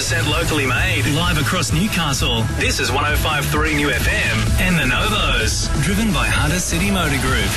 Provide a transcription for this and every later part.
100% locally made. Live across Newcastle. This is 105.3 New FM and the Novos. Driven by Hunter City Motor Group.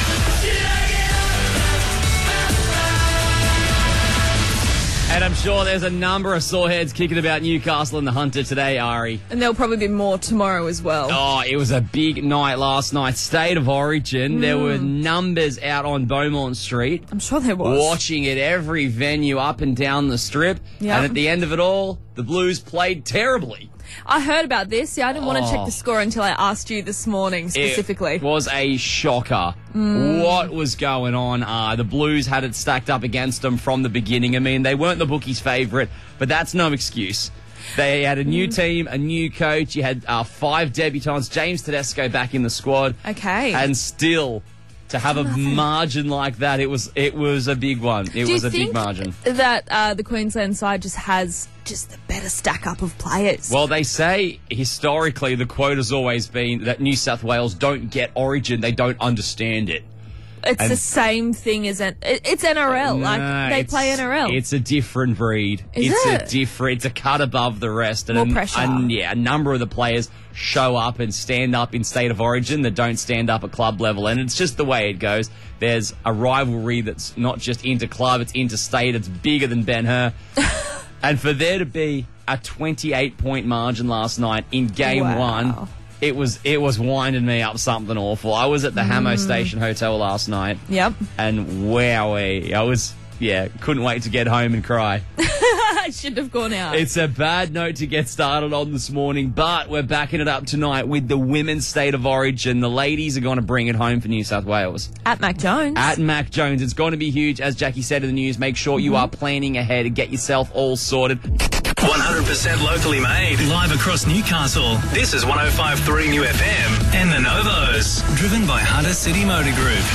And I'm sure there's a number of sore heads kicking about Newcastle and the Hunter today, Ari. And there'll probably be more tomorrow as well. Oh, it was a big night last night. State of Origin. There were numbers out on Beaumont Street. I'm sure there was. Watching it, every venue up and down the strip. Yep. And at the end of it all, the Blues played terribly. I heard about this. Yeah, I didn't want to check the score until I asked you this morning specifically. It was a shocker. What was going on? The Blues had it stacked up against them from the beginning. I mean, they weren't the bookies' favourite, but that's no excuse. They had a new team, a new coach. You had 5 debutants. James Tedesco back in the squad. Okay. And still, to have a margin like that, it was a big one. It was a big margin. That the Queensland side just has the better stack up of players? Well, they say historically the quote has always been that New South Wales don't get Origin, they don't understand it. It's the same thing as it's NRL. They play NRL. It's a different breed. It's a cut above the rest. More pressure. And a number of the players show up and stand up in State of Origin that don't stand up at club level. And it's just the way it goes. There's a rivalry that's not just inter-club, it's interstate. It's bigger than Ben-Hur. And for there to be a 28-point margin last night in game one, it was winding me up something awful. I was at the Hamo Station Hotel last night. Yep. And wowee, couldn't wait to get home and cry. I should have gone out. It's a bad note to get started on this morning, but we're backing it up tonight with the Women's State of Origin. The ladies are going to bring it home for New South Wales. At Mac Jones. At Mac Jones. It's going to be huge. As Jackie said in the news, make sure you are planning ahead and get yourself all sorted. 100% locally made. Live across Newcastle. This is 105.3 New FM and the Novos. Driven by Hunter City Motor Group.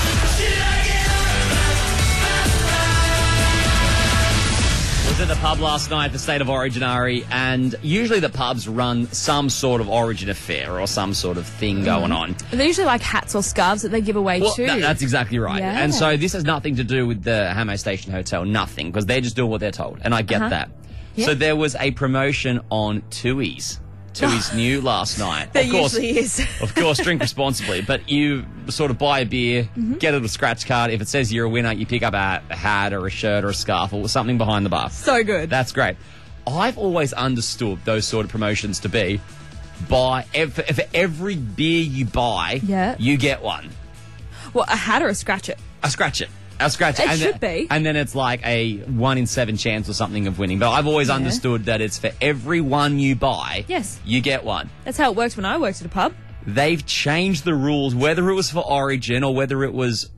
Was at the pub last night, the State of Origin, Ari, and usually the pubs run some sort of Origin affair or some sort of thing going on. They're usually like hats or scarves that they give away too. That's exactly right. Yeah. And so this has nothing to do with the Hamo Station Hotel, nothing, because they're just doing what they're told, and I get that. Yeah. So there was a promotion on Tui's. Tui's new last night. There usually is. Of course, drink responsibly, but you sort of buy a beer, get a little scratch card. If it says you're a winner, you pick up a hat or a shirt or a scarf or something behind the bar. So good. That's great. I've always understood those sort of promotions to be for every beer you buy, you get one. Well, a hat or a scratch it? A scratch it. It should be. And then it's like a 1 in 7 chance or something of winning. But I've always understood that it's for every one you buy, you get one. That's how it worked when I worked at a pub. They've changed the rules, whether it was for Origin or whether it was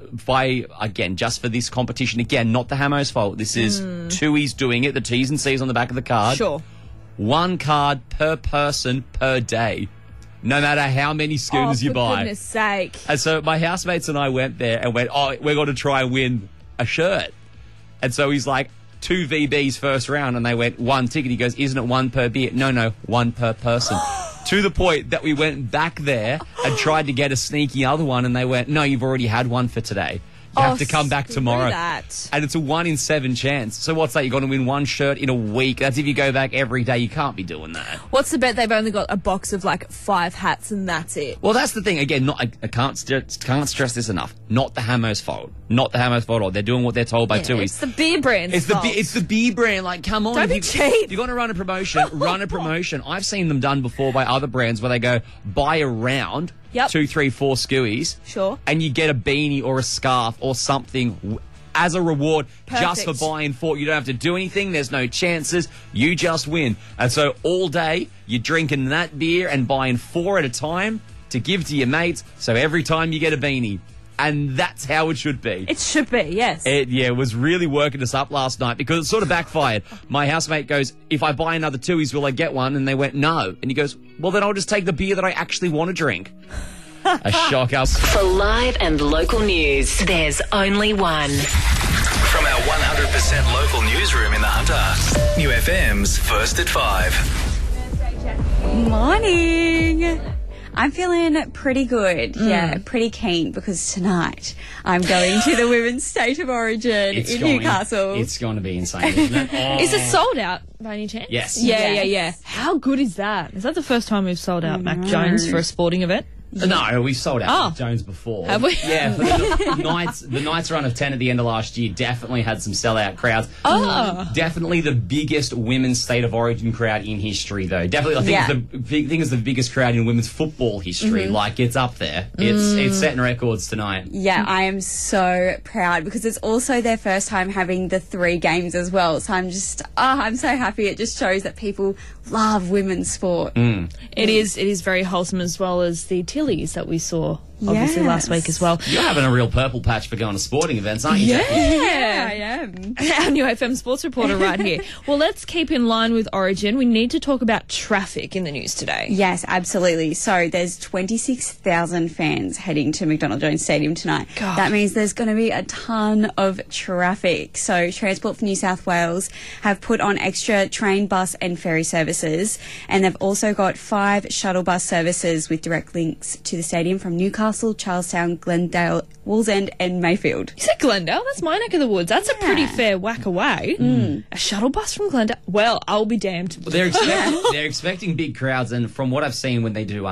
just for this competition. Again, not the Hamo's fault. This is Tui's doing it. The T's and C's on the back of the card. Sure. 1 card per person per day. No matter how many schooners you buy. For goodness sake. And so my housemates and I went there and went, we're going to try and win a shirt. And so he's like, 2 VBs first round. And they went, 1 ticket. He goes, isn't it 1 per beer? No, 1 per person. To the point that we went back there and tried to get a sneaky other one. And they went, no, you've already had 1 for today. You have to come back tomorrow. And it's a 1 in 7 chance. So what's that? You're going to win 1 shirt in a week. That's if you go back every day. You can't be doing that. What's the bet? They've only got a box of like 5 hats and that's it. Well, that's the thing. Again, I can't stress this enough. Not the Hamo's fault. Not the Hamo's fault at all. They're doing what they're told by Tui's. It's the beer brand's fault. It's the beer brand. Like, come on. Don't be cheap. You're going to run a promotion. Run a promotion. I've seen them done before by other brands where they go, buy a round. 2, 3, 4 skewies. Sure. And you get a beanie or a scarf or something as a reward just for buying 4. You don't have to do anything. There's no chances. You just win. And so all day you're drinking that beer and buying 4 at a time to give to your mates. So every time you get a beanie. And that's how it should be. It should be, yes. It was really working us up last night because it sort of backfired. My housemate goes, if I buy another Tui's, will I get one? And they went, no. And he goes, well, then I'll just take the beer that I actually want to drink. A shocker. For live and local news, there's only one. From our 100% local newsroom in the Hunter, New FM's First at 5. Morning. I'm feeling pretty good. Yeah, pretty keen because tonight I'm going to the Women's State of Origin in Newcastle. It's going to be insane, isn't it? Oh. Is it sold out by any chance? Yes. Yeah. How good is that? Is that the first time we've sold out Mac Jones for a sporting event? No, we sold out Mac Jones before. Have we? Yeah, for the Knights run of 10 at the end of last year definitely had some sellout crowds. Definitely the biggest women's State of Origin crowd in history, though. Definitely, I think it's the biggest crowd in women's football history. Like, it's up there. It's setting records tonight. Yeah, I am so proud because it's also their first time having the 3 games as well. So I'm just, I'm so happy. It just shows that people love women's sport. It is very wholesome, as well as the Tillies that we saw obviously last week as well. You're having a real purple patch for going to sporting events, aren't you? Yeah, I am. Our new FM sports reporter right here. Well, let's keep in line with Origin. We need to talk about traffic in the news today. Yes, absolutely. So there's 26,000 fans heading to McDonald Jones Stadium tonight. God. That means there's going to be a ton of traffic. So Transport for New South Wales have put on extra train, bus and ferry services, and they've also got 5 shuttle bus services with direct links to the stadium from Newcastle, Charlestown, Glendale, Wallsend and Mayfield. You said Glendale? That's my neck of the woods. That's a pretty fair whack away. A shuttle bus from Glendale? Well, I'll be damned. They're expecting big crowds, and from what I've seen when they do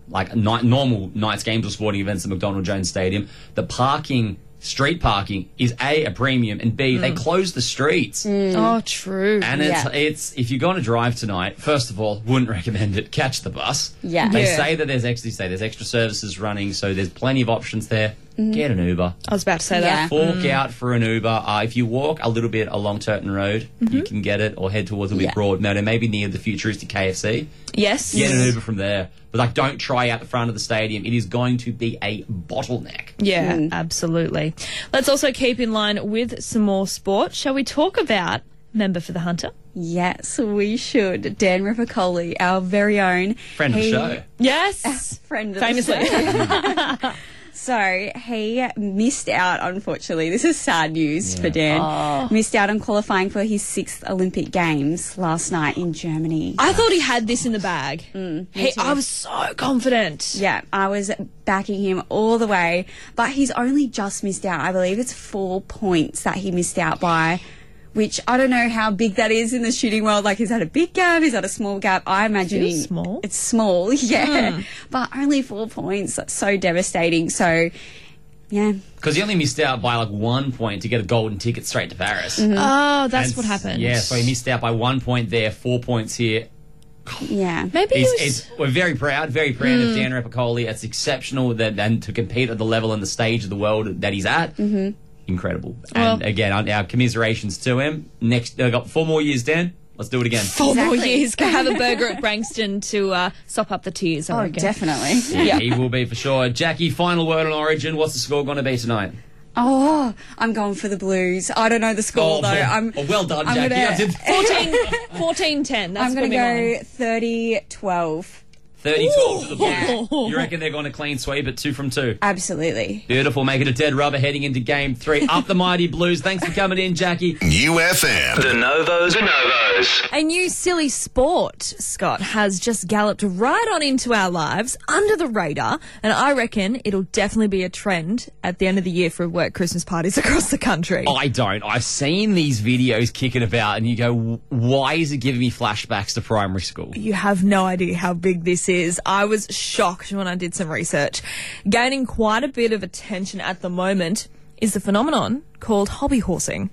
normal Knights games or sporting events at McDonald Jones Stadium, the street parking is A, premium, and B, they close the streets. Oh, true. And it's if you're going to drive tonight, first of all, wouldn't recommend it. Catch the bus. Yeah. They say that there's extra services running, so there's plenty of options there. Get an Uber. I was about to say that. Fork out for an Uber. If you walk a little bit along Turton Road, you can get it, or head towards a bit Broadmeadow, maybe near the futuristic KFC. Yes. Get an Uber from there. But don't try out the front of the stadium. It is going to be a bottleneck. Yeah, absolutely. Let's also keep in line with some more sport. Shall we talk about Member for the Hunter? Yes, we should. Dan Ripper-Coley, our very own. Friend of the show. Yes. Friend of Famously. the show. So he missed out, unfortunately. This is sad news for Dan. Missed out on qualifying for his 6th Olympic Games last night in Germany. I thought he had this in the bag. Me too. I was so confident. Yeah, I was backing him all the way, but he's only just missed out. I believe it's 4 points that he missed out by, which I don't know how big that is in the shooting world. Like, is that a big gap? Is that a small gap? I imagine It's small. It's small, yeah. But only 4 points. That's so devastating. So, yeah. Because he only missed out by 1 point to get a golden ticket straight to Paris. Oh, that's what happened. Yeah, so he missed out by 1 point there, 4 points here. Yeah. Maybe We're very proud of Dan Ripper-Coley. It's exceptional and to compete at the level and the stage of the world that he's at. Incredible. Well, and again, our commiserations to him. Next, I've got 4 more years, Dan. Let's do it again. 4 more years. Go have a burger at Brankston to sop up the tears, I reckon. Definitely. Yeah, he will be for sure. Jackie, final word on Origin. What's the score going to be tonight? Oh, I'm going for the Blues. I don't know the score, though. Well done, Jackie. 14-10. That's I'm going to go 30-12. 30-12 to the Blues. You reckon they're going to clean sweep at 2 from 2? Absolutely. Beautiful. Make it a dead rubber heading into Game 3. Up the mighty Blues. Thanks for coming in, Jackie. New FM. The Novos. A new silly sport, Scott, has just galloped right on into our lives under the radar, and I reckon it'll definitely be a trend at the end of the year for work Christmas parties across the country. I don't. I've seen these videos kicking about, and you go, why is it giving me flashbacks to primary school? You have no idea how big this is. I was shocked when I did some research. Gaining quite a bit of attention at the moment is the phenomenon called hobby horsing.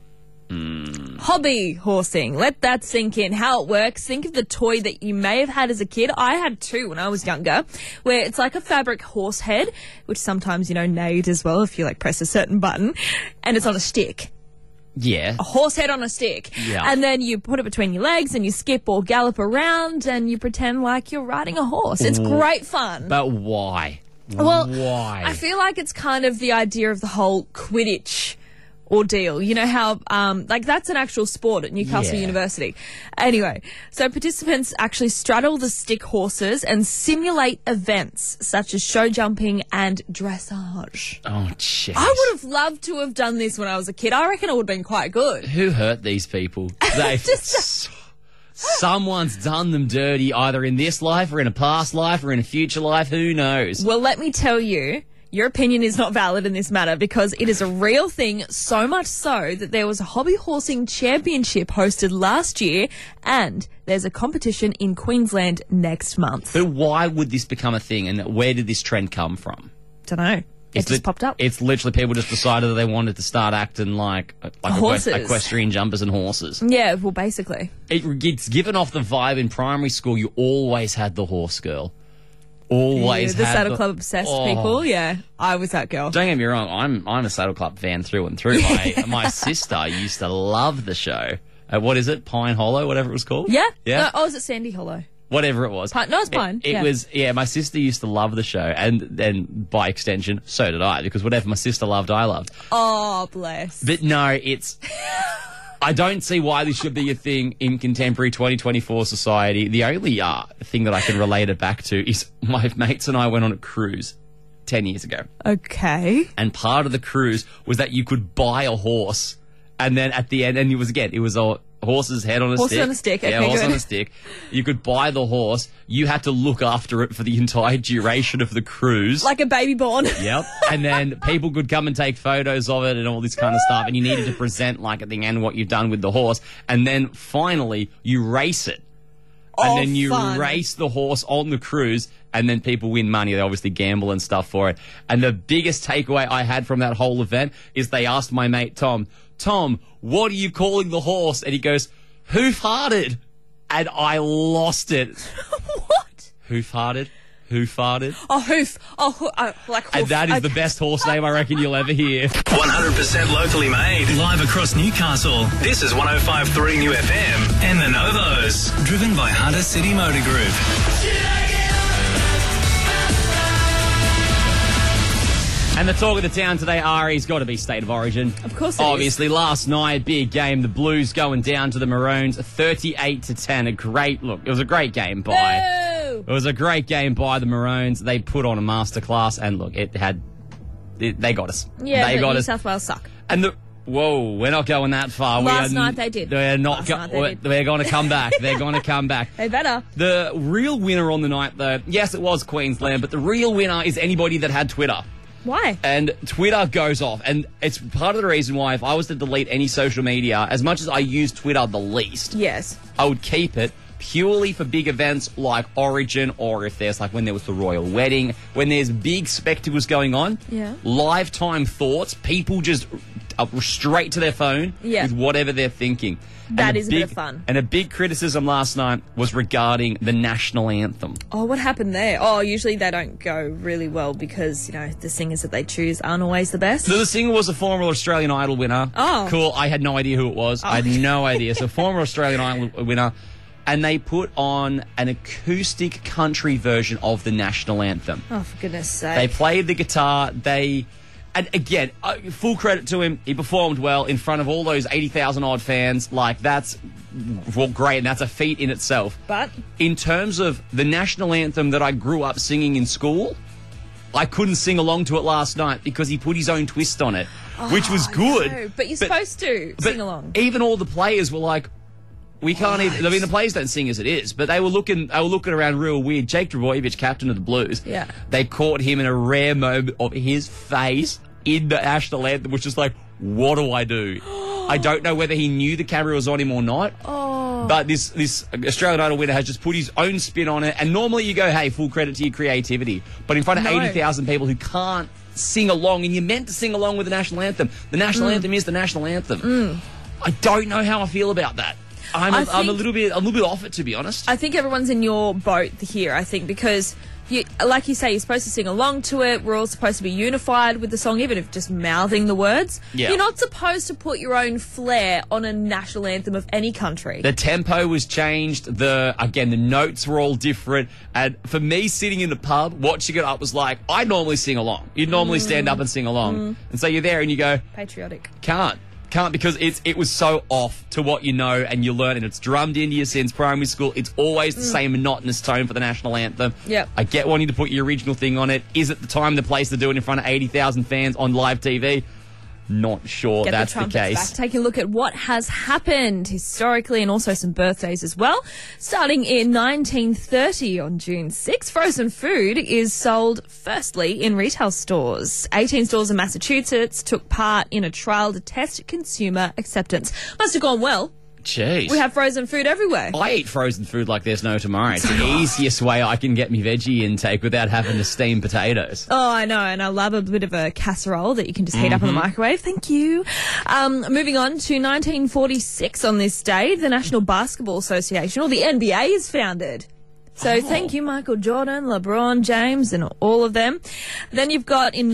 Hobby horsing. Let that sink in. How it works. Think of the toy that you may have had as a kid. I had 2 when I was younger, where it's like a fabric horse head, which sometimes, neighed as well if you press a certain button, and it's on a stick. Yeah. A horse head on a stick. Yeah. And then you put it between your legs and you skip or gallop around and you pretend like you're riding a horse. It's great fun. But why? Well, why? I feel like it's kind of the idea of the whole Quidditch ordeal. You know how, that's an actual sport at Newcastle University. Anyway, so participants actually straddle the stick horses and simulate events such as show jumping and dressage. Oh, jeez. I would have loved to have done this when I was a kid. I reckon it would have been quite good. Who hurt these people? They Someone's done them dirty, either in this life or in a past life or in a future life. Who knows? Well, let me tell you, your opinion is not valid in this matter because it is a real thing, so much so that there was a hobby horsing championship hosted last year and there's a competition in Queensland next month. But why would this become a thing, and where did this trend come from? Don't know. It just popped up. It's literally people just decided that they wanted to start acting like horses. Equestrian jumpers and horses. Yeah, well, basically. It's given off the vibe in primary school. You always had the horse girl. Always the had Saddle Club obsessed people. Yeah, I was that girl. Don't get me wrong. I'm a Saddle Club fan through and through. My sister used to love the show. What is it? Pine Hollow, whatever it was called. Yeah. Yeah. No, is it Sandy Hollow? Whatever it was. No, it's Pine. It was, my sister used to love the show, and then by extension, so did I, because whatever my sister loved, I loved. Oh, bless. But no, I don't see why this should be a thing in contemporary 2024 society. The only thing that I can relate it back to is my mates and I went on a cruise 10 years ago. Okay. And part of the cruise was that you could buy a horse, and then at the end, and it was a horse's head on a stick. Horse on a stick. Yeah, Okay, horse good. on a stick. You could buy the horse. You had to look after it for the entire duration of the cruise. Like a baby born. Yep. And then people could come and take photos of it and all this kind of stuff. And you needed to present, like, at the end what you've done with the horse. And then finally, you race it. And then you race the horse on the cruise, and then people win money. They obviously gamble and stuff for it. And the biggest takeaway I had from that whole event is they asked my mate Tom, what are you calling the horse? And he goes, Hoof-hearted. And I lost it. What? Hoof-hearted? Who farted? Oh, hoof. Like hoof. And that is the best horse name I reckon you'll ever hear. 100% locally made. Live across Newcastle. This is 105.3 New FM and the Novos. Driven by Hunter City Motor Group. And the talk of the town today, Ari's got to be State of Origin. Of course it Obviously, last night, big game. The Blues going down to the Maroons, 38-10. It was a great game by... Boo! It was a great game by the Maroons. They put on a masterclass, and look, they got us. Yeah, they but got New us. South Wales suck. And we're not going that far. Last night they did. They're not. Last night they did. They're going to come back. They're going to come back. They better. The real winner on the night, though, yes, it was Queensland, but the real winner is anybody that had Twitter. Why? And Twitter goes off, and it's part of the reason why if I was to delete any social media, as much as I use Twitter the least, Yes. I would keep it purely for big events like Origin, or if there's like when there was the royal wedding, when there's big spectacles going on, Yeah. live time thoughts, people just straight to their phone Yeah. with whatever they're thinking. That And is a bit of fun. And a big criticism last night was regarding the national anthem. Oh, what happened there? Oh, usually they don't go really well because, the singers that they choose aren't always the best. So the singer was a former Australian Idol winner. Oh. Cool. I had no idea who it was. I had no idea. So former Australian Idol winner. And they put on an acoustic country version of the national anthem. Oh, for goodness sake. They played the guitar. And again, full credit to him. He performed well in front of all those 80,000 odd fans. Like, that's great, and that's a feat in itself. But in terms of the national anthem that I grew up singing in school, I couldn't sing along to it last night because he put his own twist on it, which was good. No, but you're supposed to sing along. Even all the players were like, we can't even. I mean, the players don't sing as it is, but they were looking around real weird. Jake Trbojevic, captain of the Blues, Yeah. they caught him in a rare moment of his face in the national anthem, which is like, what do I do? I don't know whether he knew the camera was on him or not. But this Australian Idol winner has just put his own spin on it. And normally you go, hey, full credit to your creativity. But in front of 80,000 people who can't sing along, and you're meant to sing along with the national anthem. The national anthem is the national anthem. I don't know how I feel about that. I'm a little bit off it, to be honest. I think everyone's in your boat here, because like you say, you're supposed to sing along to it. We're all supposed to be unified with the song, even if just mouthing the words. Yeah. You're not supposed to put your own flair on a national anthem of any country. The tempo was changed. The notes were all different. And for me, sitting in the pub, watching it up was like, I normally sing along. You'd normally stand up and sing along. And so you're there and you go, Patriotic. Can't because it was so off to what you know and you learn, and it's drummed into you since primary school. It's always the same monotonous tone for the national anthem. Yep. I get wanting to put your original thing on it. Is it the time, the place to do it in front of 80,000 fans on live TV? not sure Get that's the the trumpets case. back. Take a look at what has happened historically and also some birthdays as well. Starting in 1930 on June 6, frozen food is sold firstly in retail stores. 18 stores in Massachusetts took part in a trial to test consumer acceptance. Must have gone well. Jeez. We have frozen food everywhere. I eat frozen food like there's no tomorrow. It's the easiest way I can get me veggie intake without having to steam potatoes. Oh, I know, and I love a bit of a casserole that you can just heat up in the microwave. Thank you. Moving on to 1946 on this day, the National Basketball Association, or the NBA, is founded. So thank you, Michael Jordan, LeBron James, and all of them. Then you've got in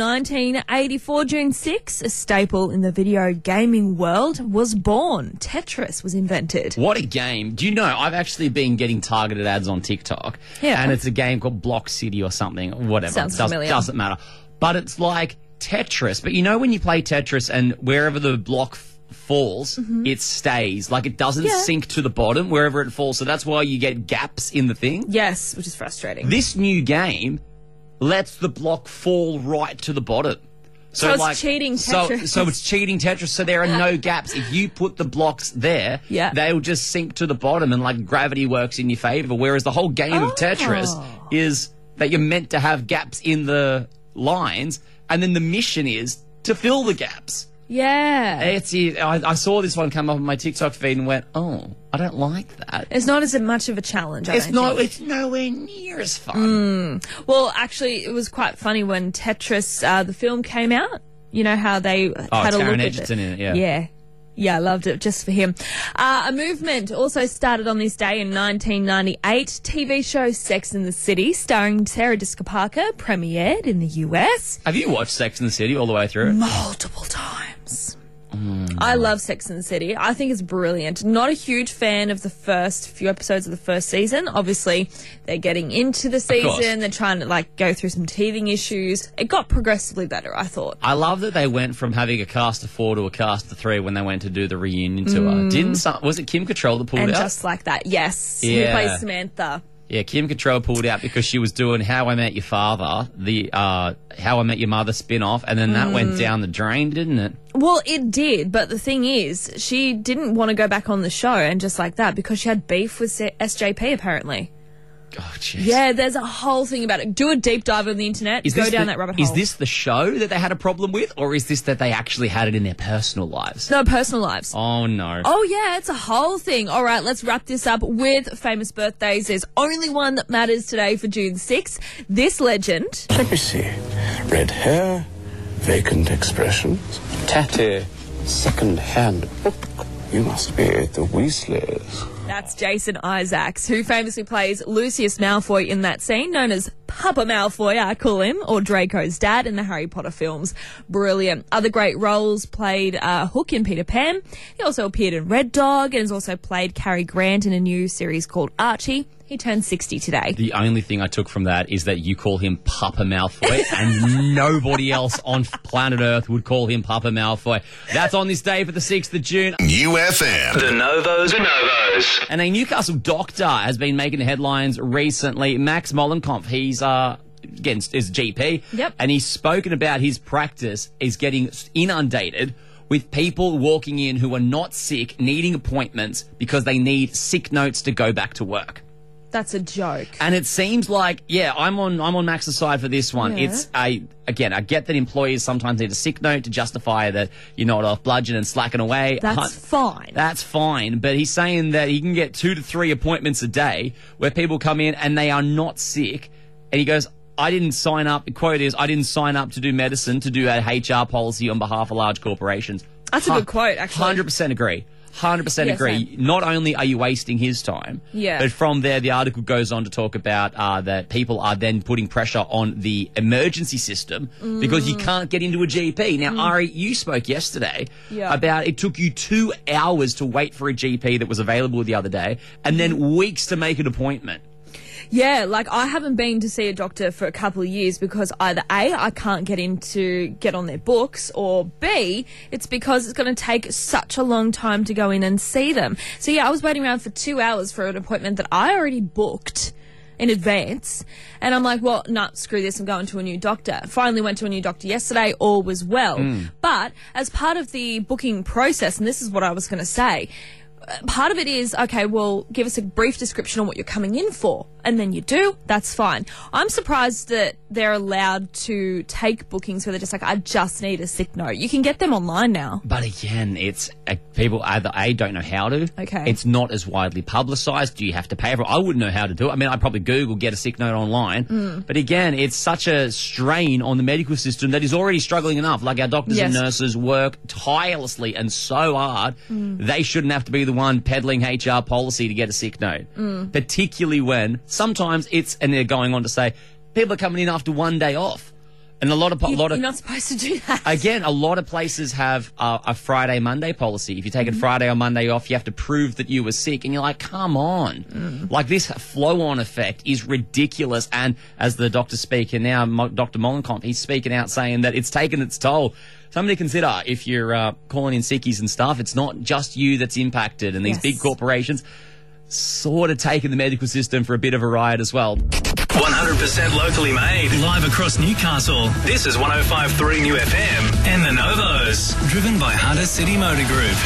1984, June 6, a staple in the video gaming world was born. Tetris was invented. What a game. Do you know, I've actually been getting targeted ads on TikTok. Yeah. And it's a game called Block City or something. Whatever. Sounds familiar. Doesn't matter. But it's like Tetris. But you know when you play Tetris and wherever the block falls, it stays. Like it doesn't sink to the bottom wherever it falls. So that's why you get gaps in the thing. Yes, which is frustrating. This new game lets the block fall right to the bottom. So it's cheating Tetris. So it's cheating Tetris. So there are no gaps. If you put the blocks there, they'll just sink to the bottom and like gravity works in your favor. Whereas the whole game of Tetris is that you're meant to have gaps in the lines, and then the mission is to fill the gaps. Yeah. I saw this one come up on my TikTok feed and went, oh, I don't like that. It's not as much of a challenge, I don't think. It's nowhere near as fun. Well, actually, it was quite funny when Tetris, the film came out. You know how they had a look Taron at Egerton in it, yeah. Yeah. Yeah, I loved it just for him. A movement also started on this day in 1998. TV show Sex and the City, starring Sarah Jessica Parker, premiered in the US. Have you watched Sex and the City all the way through? Multiple times. I love Sex and the City. I think it's brilliant. Not a huge fan of the first few episodes of the first season. Obviously, they're getting into the season. They're trying to like go through some teething issues. It got progressively better, I thought. I love that they went from having a cast of 4 to a cast of 3 when they went to do the reunion tour. Was it Kim Cattrall that pulled And out? just like that, yes. Who Yeah. plays Samantha. Yeah, Kim Cattrall pulled out because she was doing How I Met Your Father, the How I Met Your Mother spin-off, and then that went down the drain, didn't it? Well, it did, but the thing is, she didn't want to go back on the show and just like that because she had beef with SJP apparently. Oh, jeez. Yeah, there's a whole thing about it. Do a deep dive on the internet. Go down that rabbit hole. Is this the show that they had a problem with, or is this that they actually had it in their personal lives? No, personal lives. Oh, no. Oh, yeah, it's a whole thing. All right, let's wrap this up with famous birthdays. There's only one that matters today for June 6th. This legend. Let me see. Red hair, vacant expressions, tatty, second-hand book. You must be the Weasleys. That's Jason Isaacs, who famously plays Lucius Malfoy in that scene, known as Papa Malfoy, I call him, or Draco's dad in the Harry Potter films. Brilliant. Other great roles played Hook in Peter Pan. He also appeared in Red Dog and has also played Cary Grant in a new series called Archie. He turned 60 today. The only thing I took from that is that you call him Papa Malfoy, and nobody else on planet Earth would call him Papa Malfoy. That's on this day for the 6th of June. UFM. The Novos. And a Newcastle doctor has been making headlines recently. Max Mollenkopf, he's again is GP, and he's spoken about his practice is getting inundated with people walking in who are not sick, needing appointments because they need sick notes to go back to work. That's a joke. And it seems like, I'm on Max's side for this one. Yeah. It's I get that employers sometimes need a sick note to justify that you're not off bludgeon and slacking away. That's fine. That's fine. But he's saying that he can get 2 to 3 appointments a day where people come in and they are not sick. And he goes, I didn't sign up. The quote is, I didn't sign up to do medicine, to do a HR policy on behalf of large corporations. That's a good quote, actually. 100% agree. 100% agree. Same. Not only are you wasting his time, but from there, the article goes on to talk about that people are then putting pressure on the emergency system because you can't get into a GP. Now, Ari, you spoke yesterday about it took you 2 hours to wait for a GP that was available the other day and then weeks to make an appointment. Yeah, like I haven't been to see a doctor for a couple of years because either A, I can't get on their books, or B, it's because it's going to take such a long time to go in and see them. So yeah, I was waiting around for 2 hours for an appointment that I already booked. in advance. And I'm like, well, nah, screw this, I'm going to a new doctor. Finally went to a new doctor yesterday, all was well. But as part of the booking process, and this is what I was going to say, part of it is, okay, well, give us a brief description on what you're coming in for. And then you do, that's fine. I'm surprised that they're allowed to take bookings where they're just like, I just need a sick note. You can get them online now. But again, it's people either A, don't know how to. Okay. It's not as widely publicised. Do you have to pay for it? I wouldn't know how to do it. I mean, I'd probably Google get a sick note online. But again, it's such a strain on the medical system that is already struggling enough. Like our doctors and nurses work tirelessly and so hard. They shouldn't have to be the one peddling HR policy to get a sick note. Particularly when sometimes and they're going on to say, people are coming in after one day off. And You're not supposed to do that. Again, a lot of places have a Friday, Monday policy. If you take a Friday or Monday off, you have to prove that you were sick. And you're like, come on. Like, this flow-on effect is ridiculous. And as the doctor speaker now, Dr. Mollenkopf, he's speaking out saying that it's taken its toll. Somebody consider, if you're calling in sickies and stuff, it's not just you that's impacted. And these big corporations sort of taking the medical system for a bit of a ride as well. 100% locally made, live across Newcastle. This is 105.3 New FM and the Novos, driven by Hunter City Motor Group.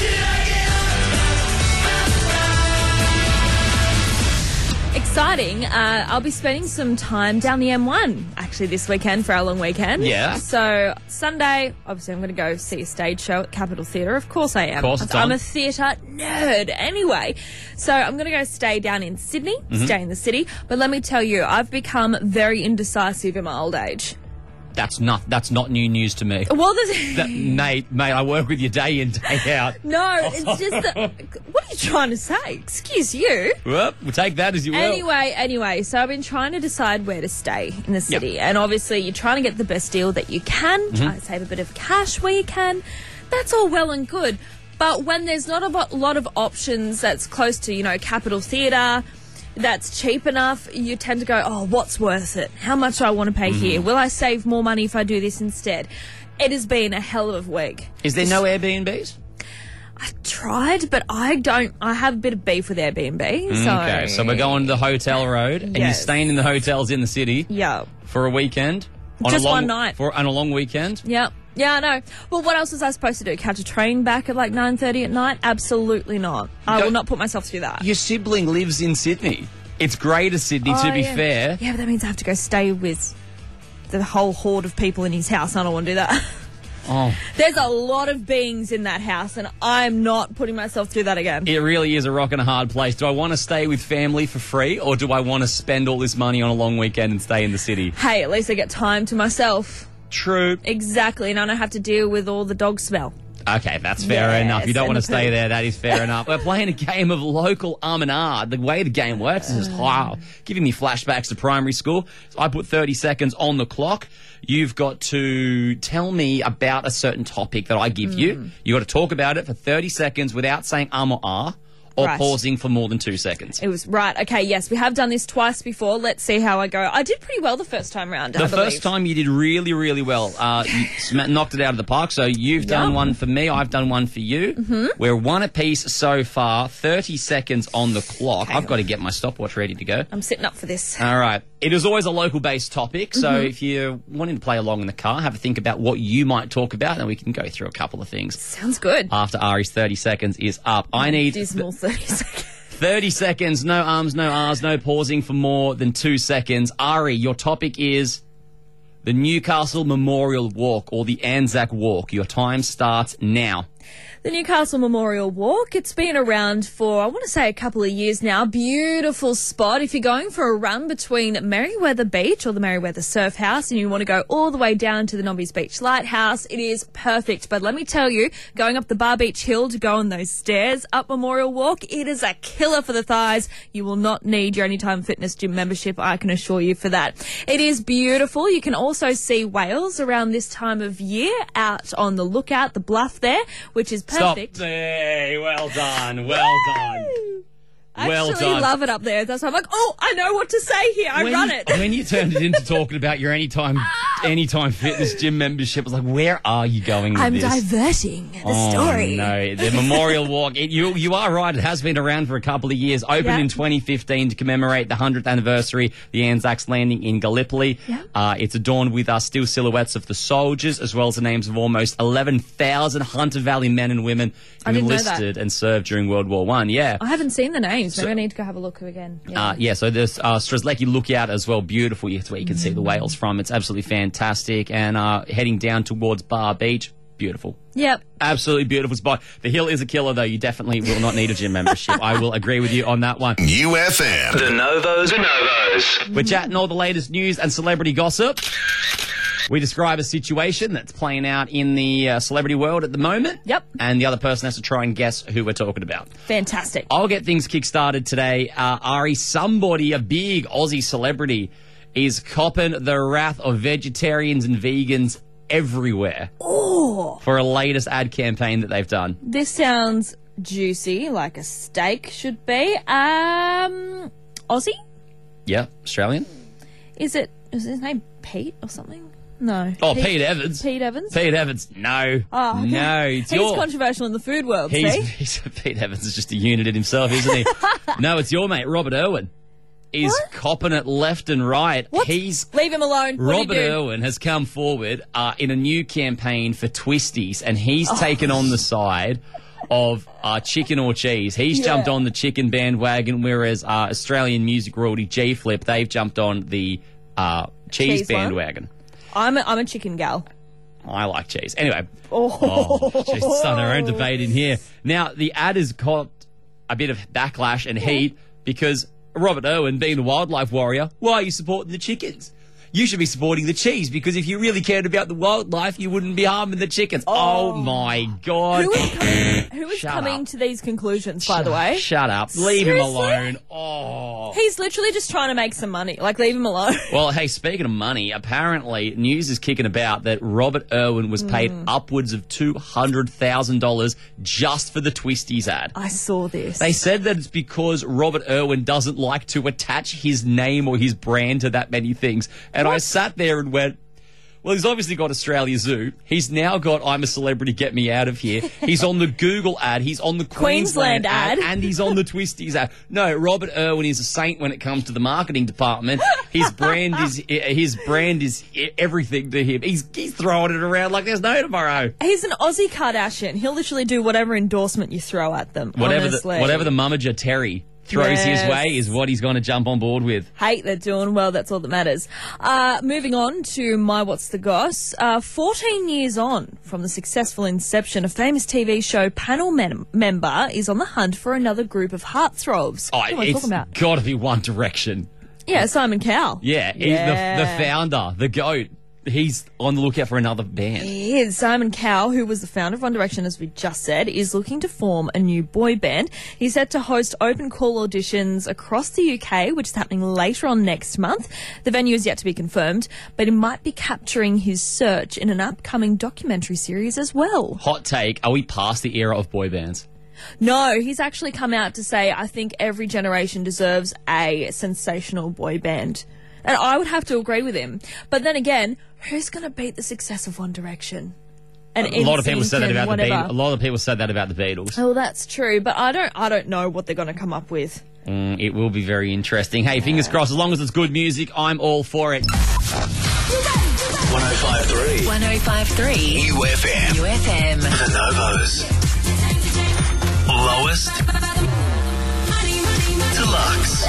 Exciting. I'll be spending some time down the M1 actually this weekend for our long weekend. Yeah. So Sunday, obviously I'm going to go see a stage show at Capitol Theatre. Of course I am. Of course it's I'm on. a theatre nerd. Anyway, so I'm going to go stay down in Sydney, stay in the city. But let me tell you, I've become very indecisive in my old age. That's not new news to me. Well, Mate, I work with you day in, day out. no, it's just that, what are you trying to say? Excuse you. Well, we'll take that as you will. Anyway, so I've been trying to decide where to stay in the city. And obviously you're trying to get the best deal that you can, try to save a bit of cash where you can. That's all well and good. But when there's not a lot of options that's close to, Capitol Theatre, that's cheap enough, you tend to go, oh, what's worth it? How much do I want to pay here? Will I save more money if I do this instead? It has been a hell of a week. Is there no Airbnbs? I tried, but I have a bit of beef with Airbnb. Okay, so we're going to the hotel road, and you're staying in the hotels in the city for a weekend? Just one night. On a long weekend? Yeah. Yeah, I know. Well, what else was I supposed to do? Catch a train back at like 9:30 at night? Absolutely not. I will not put myself through that. Your sibling lives in Sydney. It's Greater Sydney, to be fair. Yeah, but that means I have to go stay with the whole horde of people in his house. I don't want to do that. Oh. There's a lot of beings in that house, and I'm not putting myself through that again. It really is a rock and a hard place. Do I want to stay with family for free, or do I want to spend all this money on a long weekend and stay in the city? Hey, at least I get time to myself. True. Exactly, and I don't have to deal with all the dog smell. Okay, that's fair enough. You don't want to stay there, that is fair enough. We're playing a game of local and the way the game works is giving me flashbacks to primary school. So I put 30 seconds on the clock. You've got to tell me about a certain topic that I give you. You've got to talk about it for 30 seconds without saying or ah, or pausing for more than 2 seconds. It was right. Okay, yes, we have done this twice before. Let's see how I go. I did pretty well the first time round. The first time you did really, really well. You knocked it out of the park. So you've done one for me. I've done one for you. We're one apiece so far. 30 seconds on the clock. Okay. I've got to get my stopwatch ready to go. I'm sitting up for this. All right. It is always a local-based topic, so if you're wanting to play along in the car, have a think about what you might talk about, and we can go through a couple of things. Sounds good. After Ari's 30 seconds is up. I need... Dismal 30 seconds. 30 seconds, no arms, no R's, no pausing for more than 2 seconds. Ari, your topic is the Newcastle Memorial Walk, or the Anzac Walk. Your time starts now. The Newcastle Memorial Walk, it's been around for, I want to say, a couple of years now. Beautiful spot. If you're going for a run between Merriweather Beach or the Merriweather Surf House and you want to go all the way down to the Nobby's Beach Lighthouse, it is perfect. But let me tell you, going up the Bar Beach Hill to go on those stairs up Memorial Walk, it is a killer for the thighs. You will not need your Anytime Fitness gym membership, I can assure you for that. It is beautiful. You can also see whales around this time of year out on the lookout, the bluff there, which is perfect. Stop. Hey, well done. Well done. I Well actually done. love it up there. That's why I'm like, oh, I know what to say here. I run it. When you turned it into talking about your Anytime Anytime Fitness gym membership. I was like, where are you going with I'm this? diverting the story. No, the Memorial Walk. You are right. It has been around for a couple of years. Opened Yeah. in 2015 to commemorate the 100th anniversary, the Anzacs landing in Gallipoli. Yeah. It's adorned with still silhouettes of the soldiers, as well as the names of almost 11,000 Hunter Valley men and women I who didn't know that. enlisted and served during World War I. Yeah. I haven't seen the names. Maybe I need to go have a look again. So there's Strzelecki Lookout as well. Beautiful. That's where you can see the whales from. It's absolutely fantastic. And heading down towards Bar Beach, beautiful. Yep. Absolutely beautiful spot. The hill is a killer, though. You definitely will not need a gym membership. I will agree with you on that one. UFM. The Novos. We're chatting all the latest news and celebrity gossip. We describe a situation that's playing out in the celebrity world at the moment. Yep. And the other person has to try and guess who we're talking about. Fantastic. I'll get things kick-started today. Ari, somebody, a big Aussie celebrity, is copping the wrath of vegetarians and vegans everywhere for a latest ad campaign that they've done. This sounds juicy, like a steak should be. Aussie? Yeah, Australian. Is his name Pete or something? No. Oh, Pete Evans. Pete Evans? Pete Evans. No. Oh, okay. No. It's He's controversial in the food world, see? Pete Evans is just a unit in himself, isn't he? No, it's your mate, Robert Irwin. Is What? copping it left and right. What? He's Leave him alone. What Robert do you do? Irwin has come forward in a new campaign for Twisties, and he's Oh. taken on the side of chicken or cheese. He's jumped on the chicken bandwagon, whereas Australian music royalty G-Flip, they've jumped on the cheese Cheese one? bandwagon. I'm a chicken gal. I like cheese. Anyway. She's starting her own debate in here. Now, the ad has caught a bit of backlash and heat because Robert Irwin, being a wildlife warrior, why are you supporting the chickens? You should be supporting the cheese, because if you really cared about the wildlife, you wouldn't be harming the chickens. Oh my God. Who is Shut coming up. to these conclusions, by the way? Shut up. Leave him Seriously? alone. Oh. He's literally just trying to make some money. Like, leave him alone. Well, hey, speaking of money, apparently news is kicking about that Robert Irwin was paid upwards of $200,000 just for the Twisties ad. I saw this. They said that it's because Robert Irwin doesn't like to attach his name or his brand to that many things. And I sat there and went, well, he's obviously got Australia Zoo. He's now got I'm a Celebrity, Get Me Out of Here. He's on the Google ad. He's on the Queensland ad. And he's on the Twisties ad. No, Robert Irwin is a saint when it comes to the marketing department. His brand is everything to him. He's throwing it around like there's no tomorrow. He's an Aussie Kardashian. He'll literally do whatever endorsement you throw at them. Honestly. Whatever the mummager Terry throws his way is what he's going to jump on board with. Hey, they're doing well. That's all that matters. Moving on to my What's the Goss. 14 years on from the successful inception, a famous TV show panel member is on the hunt for another group of heartthrobs. Oh, What am I it's talking about? got to be One Direction. Yeah, Simon Cowell. Yeah, he's the founder, the GOAT. He's on the lookout for another band. He is. Simon Cowell, who was the founder of One Direction, as we just said, is looking to form a new boy band. He's set to host open call auditions across the UK, which is happening later on next month. The venue is yet to be confirmed, but he might be capturing his search in an upcoming documentary series as well. Hot take, are we past the era of boy bands? No, he's actually come out to say, I think every generation deserves a sensational boy band. And I would have to agree with him. But then again, who's going to beat the success of One Direction? And A lot of people said that about the whatever. Beatles. A lot of people said that about the Beatles. Oh, that's true, but I don't know what they're going to come up with. It will be very interesting. Hey, fingers crossed. As long as it's good music, I'm all for it. 105.3 105.3 UFM. UFM. The Novos. Lowest to Lux.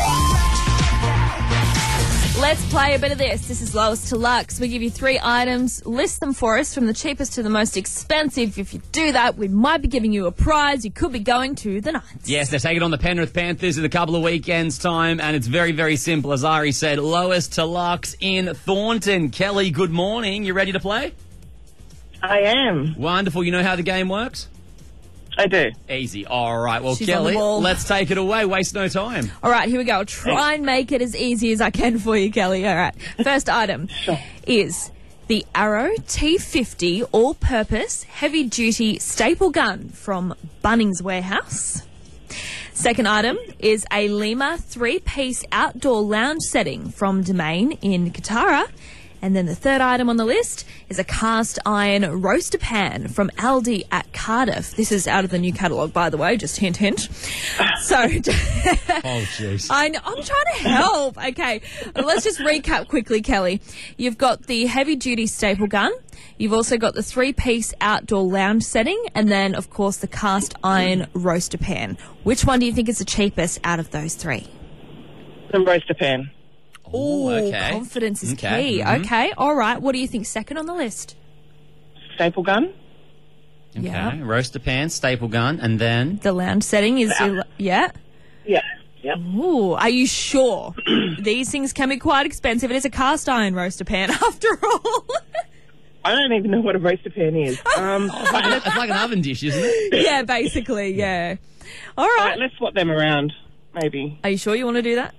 Let's play a bit of this. This is Lowest to Lux. We give you 3 items. List them for us from the cheapest to the most expensive. If you do that, we might be giving you a prize. You could be going to the Knights. Yes, they're taking on the Penrith Panthers in a couple of weekends' time, and it's very, very simple. As Ari said, Lowest to Lux in Thornton. Kelly, good morning. You ready to play? I am. Wonderful. You know how the game works? I do. Easy. All right. Well, She's on Kelly, the ball. let's take it away. Waste no time. All right, here we go. I'll try and make it as easy as I can for you, Kelly. All right. First item is the Arrow T50 all-purpose heavy-duty staple gun from Bunnings Warehouse. Second item is a Lima 3-piece outdoor lounge setting from Domain in Katara. And then the third item on the list is a cast iron roaster pan from Aldi at Cardiff. This is out of the new catalogue, by the way, just hint, hint. So, Oh, jeez. I'm trying to help. Okay, let's just recap quickly, Kelly. You've got the heavy-duty staple gun. You've also got the 3-piece outdoor lounge setting, and then, of course, the cast iron roaster pan. Which one do you think is the cheapest out of those three? The roaster pan. Oh, okay. confidence is Okay, key. mhm. Okay, all right. What do you think second on the list? Staple gun. Okay, Yeah. roaster pan, staple gun, and then... The lounge setting is yeah. Yeah. Yep. Ooh, are you sure? These things can be quite expensive. It is a cast iron roaster pan, after all. I don't even know what a roaster pan is. It's like an oven dish, isn't it? Yeah, basically, yeah. All All right. right, let's swap them around, maybe. Are you sure you want to do that?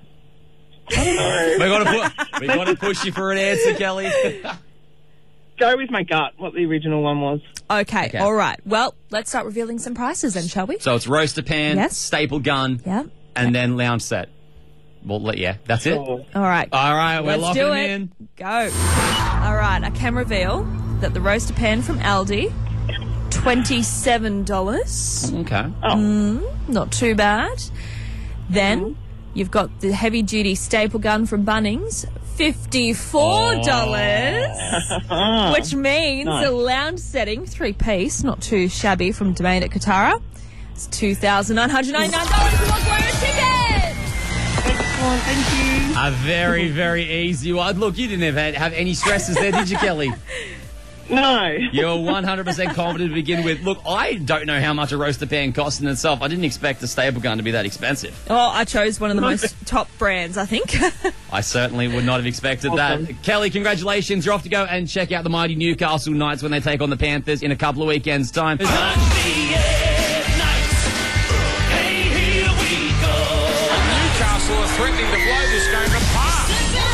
We're going to push you for an answer, Kelly. Go with my gut, what the original one was. Okay, all right. Well, let's start revealing some prices then, shall we? So it's roaster pan, Yes. staple gun, Yeah. and then lounge set. Well, yeah, that's it. Sure. All right. All right, we're Let's locking do them it. in. Go. All right, I can reveal that the roaster pan from Aldi, $27. Okay. Not too bad. Then you've got the heavy duty staple gun from Bunnings, $54. Which means Nice. the lounge setting, 3-piece, not too shabby, from Domain at Katara. It's $2,999 for one player ticket. Excellent, thank you. A very, very easy one. Look, you didn't have any stresses there, did you, Kelly? No. You're 100% confident to begin with. Look, I don't know how much a roaster pan costs in itself. I didn't expect the staple gun to be that expensive. Oh, I chose one of the most top brands, I think. I certainly would not have expected Awesome. that. Kelly, congratulations. You're off to go and check out the mighty Newcastle Knights when they take on the Panthers in a couple of weekends' time. Newcastle are threatening to blow this game apart.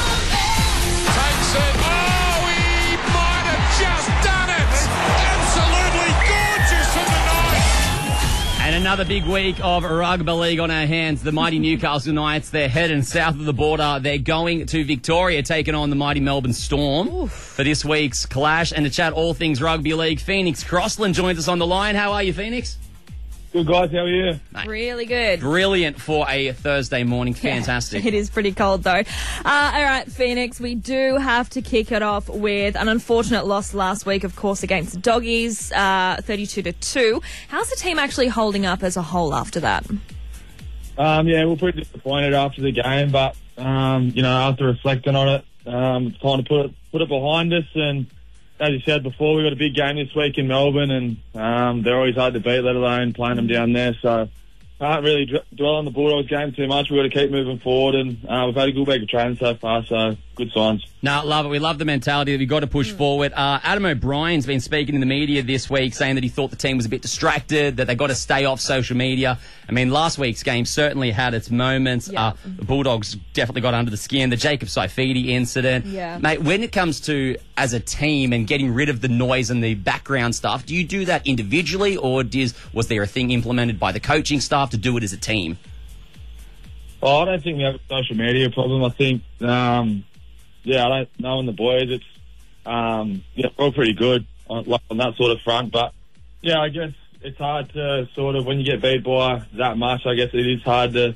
Takes it. Oh, he might have just done it. Absolutely gorgeous from the Knights. And another big week of rugby league on our hands. The mighty Newcastle Knights, they're heading south of the border. They're going to Victoria, taking on the mighty Melbourne Storm for this week's clash. And to chat all things rugby league, Phoenix Crossland joins us on the line. How are you, Phoenix? Good, guys. How are you? Really good. Brilliant for a Thursday morning. Fantastic. It is pretty cold, though. All right, Phoenix, we do have to kick it off with an unfortunate loss last week, of course, against the Doggies, 32-2. How's the team actually holding up as a whole after that? Yeah, we're pretty disappointed after the game, but after reflecting on it, it's time to put it behind us. And as you said before, we've got a big game this week in Melbourne, and they're always hard to beat, let alone playing them down there. So can't really dwell on the Bulldogs game too much. We've got to keep moving forward, and we've had a good week of training so far, so good signs. No, love it. We love the mentality that we've got to push forward. Adam O'Brien's been speaking in the media this week saying that he thought the team was a bit distracted, that they got to stay off social media. I mean, last week's game certainly had its moments. Yeah. The Bulldogs definitely got under the skin. The Jacob Saifidi incident. Yeah. Mate, when it comes to, as a team and getting rid of the noise and the background stuff, do you do that individually, or was there a thing implemented by the coaching staff to do it as a team? Oh, I don't think we have a social media problem. I think, I don't know in the boys. It's, we're all pretty good on that sort of front. But, yeah, I guess it's hard to sort of, when you get beat by that much, I guess it is hard to,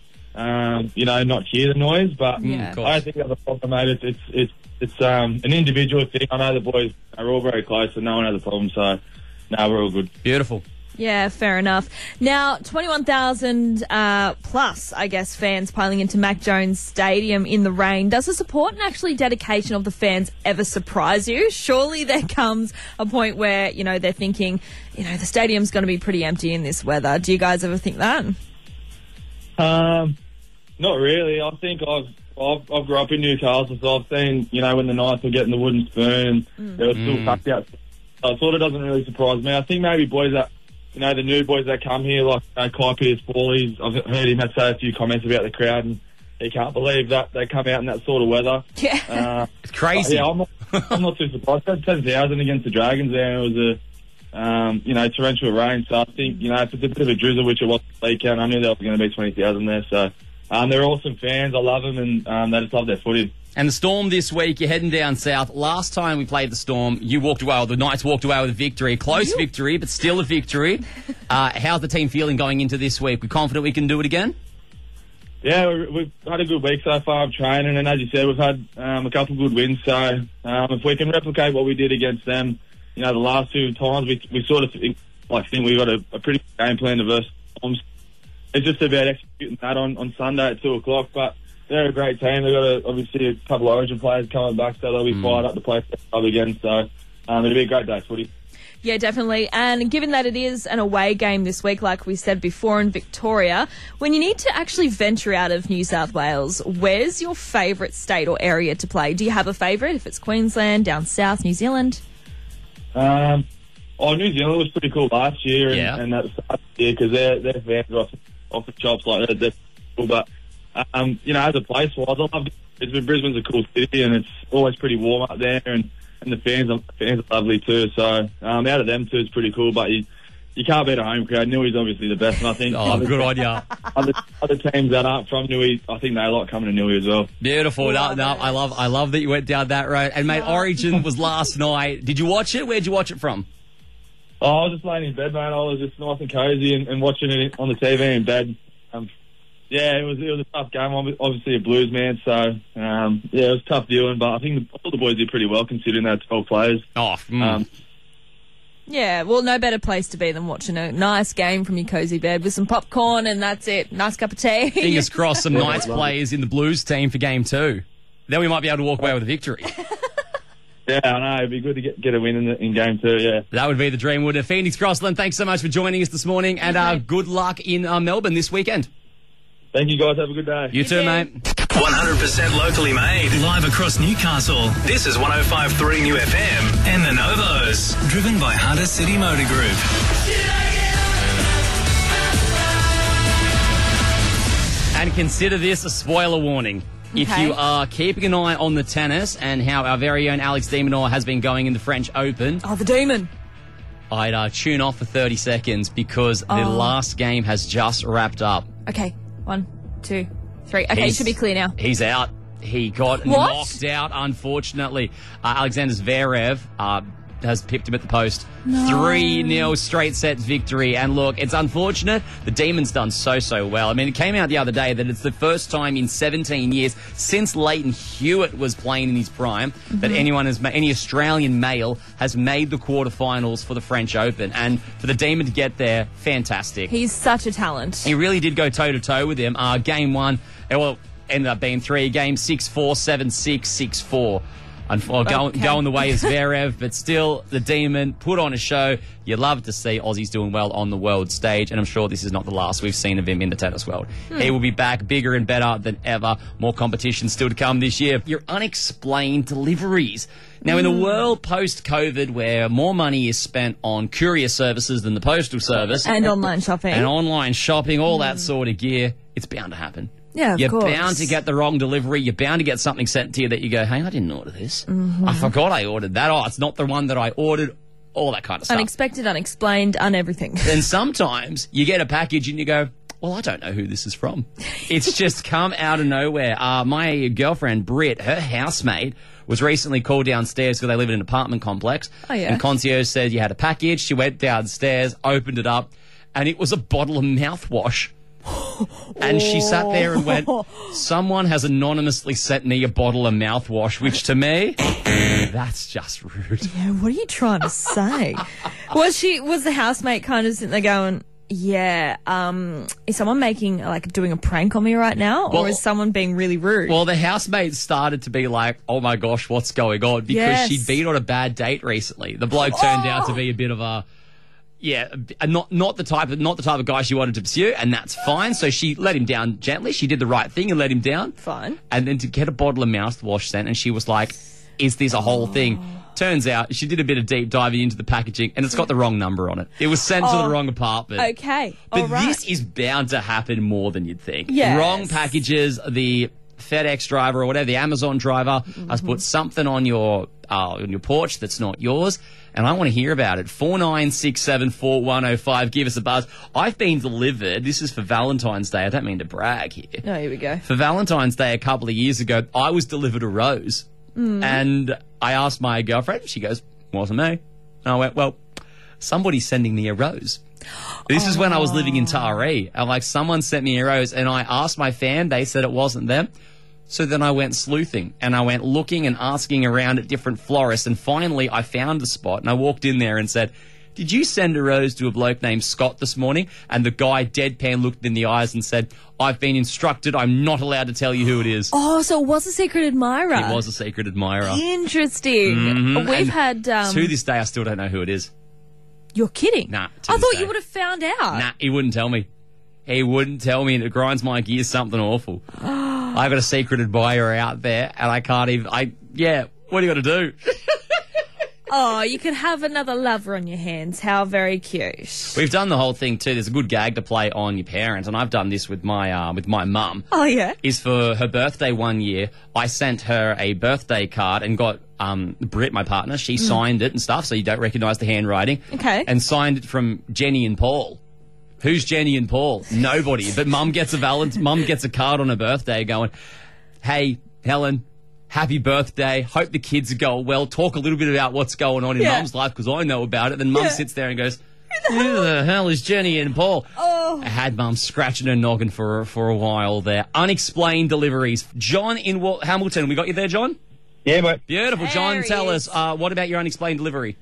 not hear the noise. But Yeah. Of course. I don't think we have a problem, mate. It's an individual thing. I know the boys are all very close and no one has a problem. So, no, we're all good. Beautiful. Yeah, fair enough. Now, 21,000 plus, I guess, fans piling into Mac Jones Stadium in the rain. Does the support and actually dedication of the fans ever surprise you? Surely there comes a point where, they're thinking, the stadium's going to be pretty empty in this weather. Do you guys ever think that? Not really. I think I've grew up in Newcastle, so I've seen, when the Knights were getting the wooden spoon and there was still cuts out. So it sort of doesn't really surprise me. I think maybe boys that, the new boys that come here, like Kai Pierce-Paulie, I've heard him say a few comments about the crowd, and he can't believe that they come out in that sort of weather. Yeah. It's crazy. Yeah, I'm not too surprised. That's 10,000 against the Dragons there, and it was a, torrential rain. So I think, if it's a bit of a drizzle, which it was the weekend, I knew there was going to be 20,000 there. So they're awesome fans. I love them, and they just love their footy. And the Storm this week, you're heading down south. Last time we played the Storm, you walked away, or the Knights walked away with a victory. Close victory, but still a victory. How's the team feeling going into this week? We confident we can do it again? Yeah, we've had a good week so far of training, and as you said, we've had a couple of good wins. So if we can replicate what we did against them, the last 2 times, we sort of think we've got a pretty good game plan versus Storms. It's just about executing that on Sunday at 2 o'clock, but they're a great team. They've got obviously a couple of Origin players coming back, so they'll be fired up to play up again. So it'll be a great day, footy. Yeah, definitely. And given that it is an away game this week, like we said before in Victoria, when you need to actually venture out of New South Wales, where's your favourite state or area to play? Do you have a favourite, if it's Queensland, down south, New Zealand? New Zealand was pretty cool last year, and at the start of the year, because their fans are off the chops like that. They're cool, but as a place-wise, I love Brisbane. Brisbane's a cool city, and it's always pretty warm up there, and the fans are lovely too. So out of them two, it's pretty cool. But you can't beat a home crowd. Newey's obviously the best, and I think good on ya. Other teams that aren't from Newey, I think they like coming to Newey as well. Beautiful. No, I love that you went down that road. And mate, Origin was last night. Did you watch it? Where'd you watch it from? I was just laying in bed, mate. I was just nice and cozy and watching it on the TV in bed. Yeah, it was a tough game. I'm obviously a Blues man, so it was tough viewing. But I think all the boys did pretty well considering they had 12 players. Yeah, well, no better place to be than watching a nice game from your cosy bed with some popcorn, and that's it. Nice cup of tea. Fingers crossed, some Knights players in the Blues team for Game 2. Then we might be able to walk away with a victory. Yeah, I know. It'd be good to get a win in Game 2, yeah. That would be the dream, wouldn't it? Phoenix Crossland, thanks so much for joining us this morning, and good luck in Melbourne this weekend. Thank you, guys. Have a good day. You too, mate. 100% locally made, live across Newcastle. This is 105.3 New FM and the Novos, driven by Hunter City Motor Group. And consider this a spoiler warning. If you are keeping an eye on the tennis and how our very own Alex de Minaur has been going in the French Open. Oh, the demon. I'd tune off for 30 seconds because the last game has just wrapped up. Okay, 1, 2, 3. Okay, it should be clear now. He's out. He got knocked out, unfortunately. Alexander Zverev has pipped him at the post. 3-0 straight sets victory. And look, it's unfortunate. The Demon's done so well. I mean, it came out the other day that it's the first time in 17 years since Leighton Hewitt was playing in his prime that any Australian male has made the quarterfinals for the French Open. And for the Demon to get there, fantastic. He's such a talent. He really did go toe-to-toe with him. Game 1, ended up being 3. Game 6-4, 7-6, 6-4. Going the way of Zverev, but still, the Demon put on a show. You love to see Aussies doing well on the world stage, and I'm sure this is not the last we've seen of him in the tennis world. He will be back bigger and better than ever. More competition still to come this year. Your unexplained deliveries. Now, in the world post-COVID, where more money is spent on courier services than the postal service. And online shopping. And online shopping, all that sort of gear, it's bound to happen. Yeah, of course. You're bound to get the wrong delivery. You're bound to get something sent to you that you go, hey, I didn't order this. I forgot I ordered that. Oh, it's not the one that I ordered. All that kind of stuff. Unexpected, unexplained, everything. Then sometimes you get a package and you go, well, I don't know who this is from. It's just come out of nowhere. My girlfriend, Britt, her housemate, was recently called downstairs because they live in an apartment complex. Oh, yeah. And concierge said you had a package. She went downstairs, opened it up, and it was a bottle of mouthwash. And she sat there and went, someone has anonymously sent me a bottle of mouthwash, which to me, that's just rude. Yeah, what are you trying to say? Was the housemate kind of sitting there going, yeah, is someone doing a prank on me right now? Or is someone being really rude? Well, the housemate started to be like, oh my gosh, what's going on? Because she'd been on a bad date recently. The bloke turned out to be a bit of a... Yeah, not the type of guy she wanted to pursue, and that's fine. So she let him down gently. She did the right thing and let him down. Fine. And then to get a bottle of mouthwash sent, and she was like, is this a whole thing? Turns out she did a bit of deep diving into the packaging, and it's got the wrong number on it. It was sent to the wrong apartment. Okay, but this is bound to happen more than you'd think. Yes. Wrong packages, the FedEx driver or whatever, the Amazon driver has put something on your porch that's not yours, and I want to hear about it. 49674105. Give us a buzz. I've been delivered. This is for Valentine's Day. I don't mean to brag here. Oh, here we go. For Valentine's Day a couple of years ago, I was delivered a rose. And I asked my girlfriend. She goes, wasn't me. And I went, well, somebody's sending me a rose. This is when I was living in Taree. And like, someone sent me a rose, and I asked my fam. They said it wasn't them. So then I went sleuthing, and I went looking and asking around at different florists, and finally I found a spot, and I walked in there and said, did you send a rose to a bloke named Scott this morning? And the guy deadpan looked in the eyes and said, I've been instructed, I'm not allowed to tell you who it is. Oh, so it was a secret admirer. It was a secret admirer. Interesting. We've And had... to this day, I still don't know who it is. You're kidding? Nah. I thought you would have found out. Nah, he wouldn't tell me. He wouldn't tell me, and it grinds my gears something awful. I've got a secret admirer out there, and I can't even... what do you got to do? Oh, you could have another lover on your hands. How very cute. We've done the whole thing too. There's a good gag to play on your parents, and I've done this with my mum. Oh, yeah? Is for her birthday one year, I sent her a birthday card and got Britt, my partner, she signed it and stuff, so you don't recognise the handwriting. Okay. And signed it from Jenny and Paul. Who's Jenny and Paul? Nobody. But Mum gets a card on her birthday going, hey, Helen, happy birthday. Hope the kids are going well. Talk a little bit about what's going on in Mum's life, because I know about it. Then Mum sits there and goes, who the hell is Jenny and Paul? Oh. I had Mum scratching her noggin for a while there. Unexplained deliveries. John in Hamilton. We got you there, John? Yeah, mate. Beautiful. John, tell us, what about your unexplained delivery?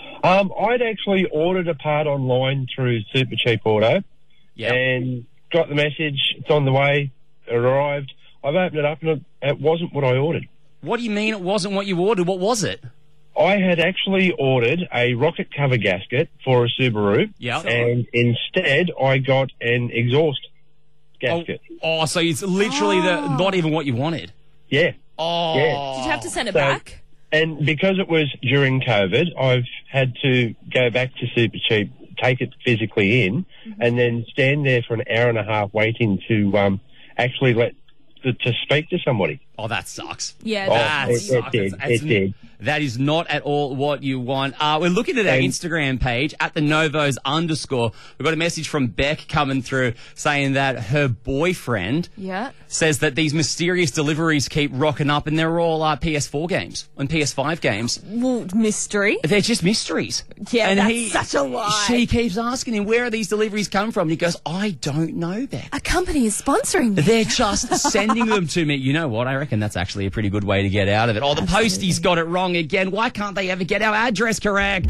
I'd actually ordered a part online through Super Cheap Auto and got the message, it's on the way, arrived. I've opened it up and it wasn't what I ordered. What do you mean it wasn't what you ordered? What was it? I had actually ordered a rocket cover gasket for a Subaru, and instead I got an exhaust gasket. Oh, so it's literally not even what you wanted. Yeah. Oh. Yeah. Did you have to send it back? And because it was during COVID, I've had to go back to Super Cheap, take it physically in, and then stand there for an hour and a half waiting to actually to speak to somebody. Oh, that sucks. Yeah, that sucks. It did. That is not at all what you want. We're looking at our Instagram page, at the Novos _. We've got a message from Beck coming through saying that her boyfriend says that these mysterious deliveries keep rocking up, and they're all PS4 games and PS5 games. Well, mystery? They're just mysteries. Yeah, and that's such a lie. She keeps asking him, where are these deliveries come from? And he goes, I don't know, Beck. A company is sponsoring me. They're just sending them to me. You know what? I reckon that's actually a pretty good way to get out of it. Oh, the postie's got it wrong again. Why can't they ever get our address correct?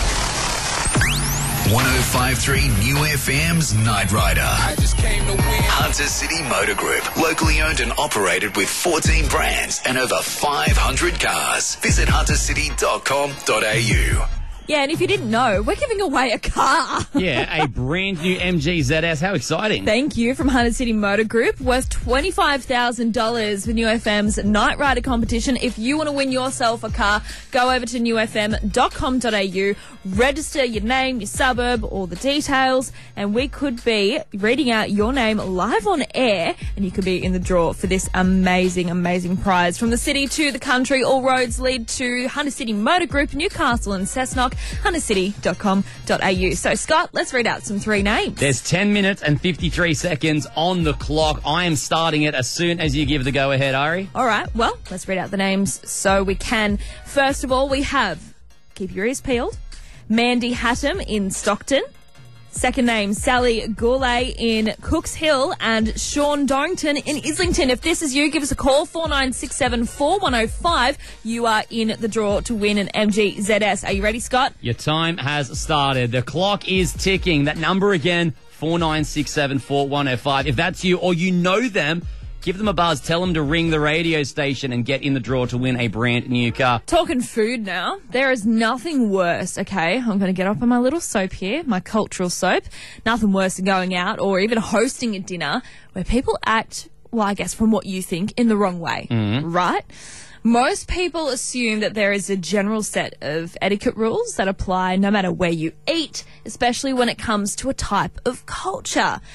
105.3 New FM's Night Rider. I just came to win. Hunter City Motor Group. Locally owned and operated with 14 brands and over 500 cars. Visit huntercity.com.au. Yeah, and if you didn't know, we're giving away a car. Yeah, a brand new MG ZS. How exciting. Thank you from Hunter City Motor Group, worth $25,000 for New FM's Night Rider competition. If you want to win yourself a car, go over to newfm.com.au, register your name, your suburb, all the details, and we could be reading out your name live on air, and you could be in the draw for this amazing, amazing prize. From the city to the country, all roads lead to Hunter City Motor Group, Newcastle and Cessnock, huntercity.com.au. So, Scott, let's read out some 3 names. There's 10 minutes and 53 seconds on the clock. I am starting it as soon as you give the go-ahead, Ari. All right, well, let's read out the names so we can. First of all, we have, keep your ears peeled, Mandy Hatton in Stockton. Second name, Sally Goulet in Cooks Hill, and Sean Dorrington in Islington. If this is you, give us a call, 49674105. You are in the draw to win an MG ZS. Are you ready, Scott? Your time has started. The clock is ticking. That number again, 49674105. If that's you or you know them, give them a buzz. Tell them to ring the radio station and get in the draw to win a brand new car. Talking food now. There is nothing worse, okay? I'm going to get up on my little soap here, my cultural soap. Nothing worse than going out or even hosting a dinner where people act, well, I guess from what you think, in the wrong way, right? Most people assume that there is a general set of etiquette rules that apply no matter where you eat, especially when it comes to a type of culture.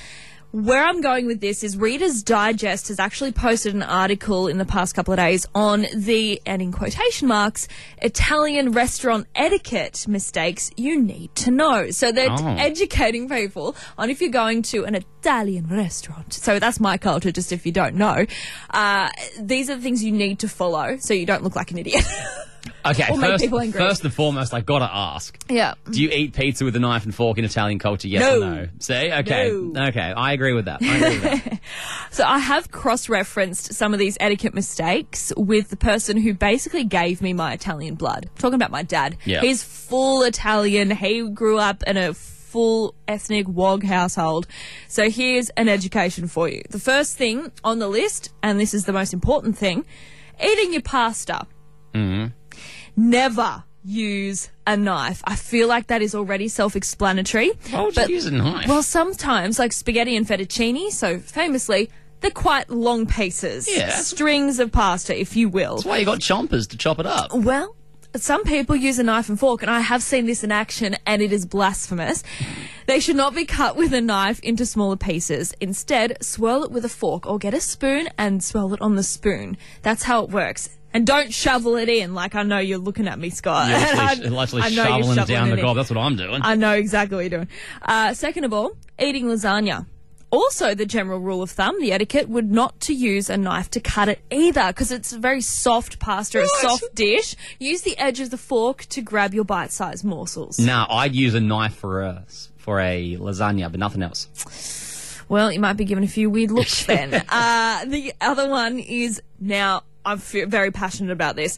Where I'm going with this is Reader's Digest has actually posted an article in the past couple of days on the, and in quotation marks, Italian restaurant etiquette mistakes you need to know. So they're educating people on if you're going to an Italian restaurant. So that's my culture, just if you don't know. These are the things you need to follow so you don't look like an idiot. Okay, Or make people angry. first and foremost, I gotta ask. Yeah. Do you eat pizza with a knife and fork in Italian culture? Yes No. or no? See? Okay. No. Okay, I agree with that. So I have cross-referenced some of these etiquette mistakes with the person who basically gave me my Italian blood. I'm talking about my dad. Yeah. He's full Italian. He grew up in a full ethnic WOG household. So here's an education for you. The first thing on the list, and this is the most important thing, eating your pasta. Mm-hmm. Never use a knife. I feel like that is already self-explanatory. Why would you use a knife? Well, sometimes, like spaghetti and fettuccine, so famously, they're quite long pieces. Yeah. Strings of pasta, if you will. That's why you got chompers to chop it up. Well, some people use a knife and fork, and I have seen this in action, and it is blasphemous. They should not be cut with a knife into smaller pieces. Instead, swirl it with a fork or get a spoon and swirl it on the spoon. That's how it works. And don't shovel it in like I know you're looking at me, Scott. You're literally I know you're shoveling it down the in. gob. That's what I'm doing. I know exactly what you're doing. Second of all, eating lasagna. Also, the general rule of thumb, the etiquette, would not to use a knife to cut it either, because it's a very soft pasta, a soft dish. Use the edge of the fork to grab your bite-sized morsels. No, I'd use a knife for a lasagna, but nothing else. Well, you might be given a few weird looks then. The other one is, now, I'm very passionate about this.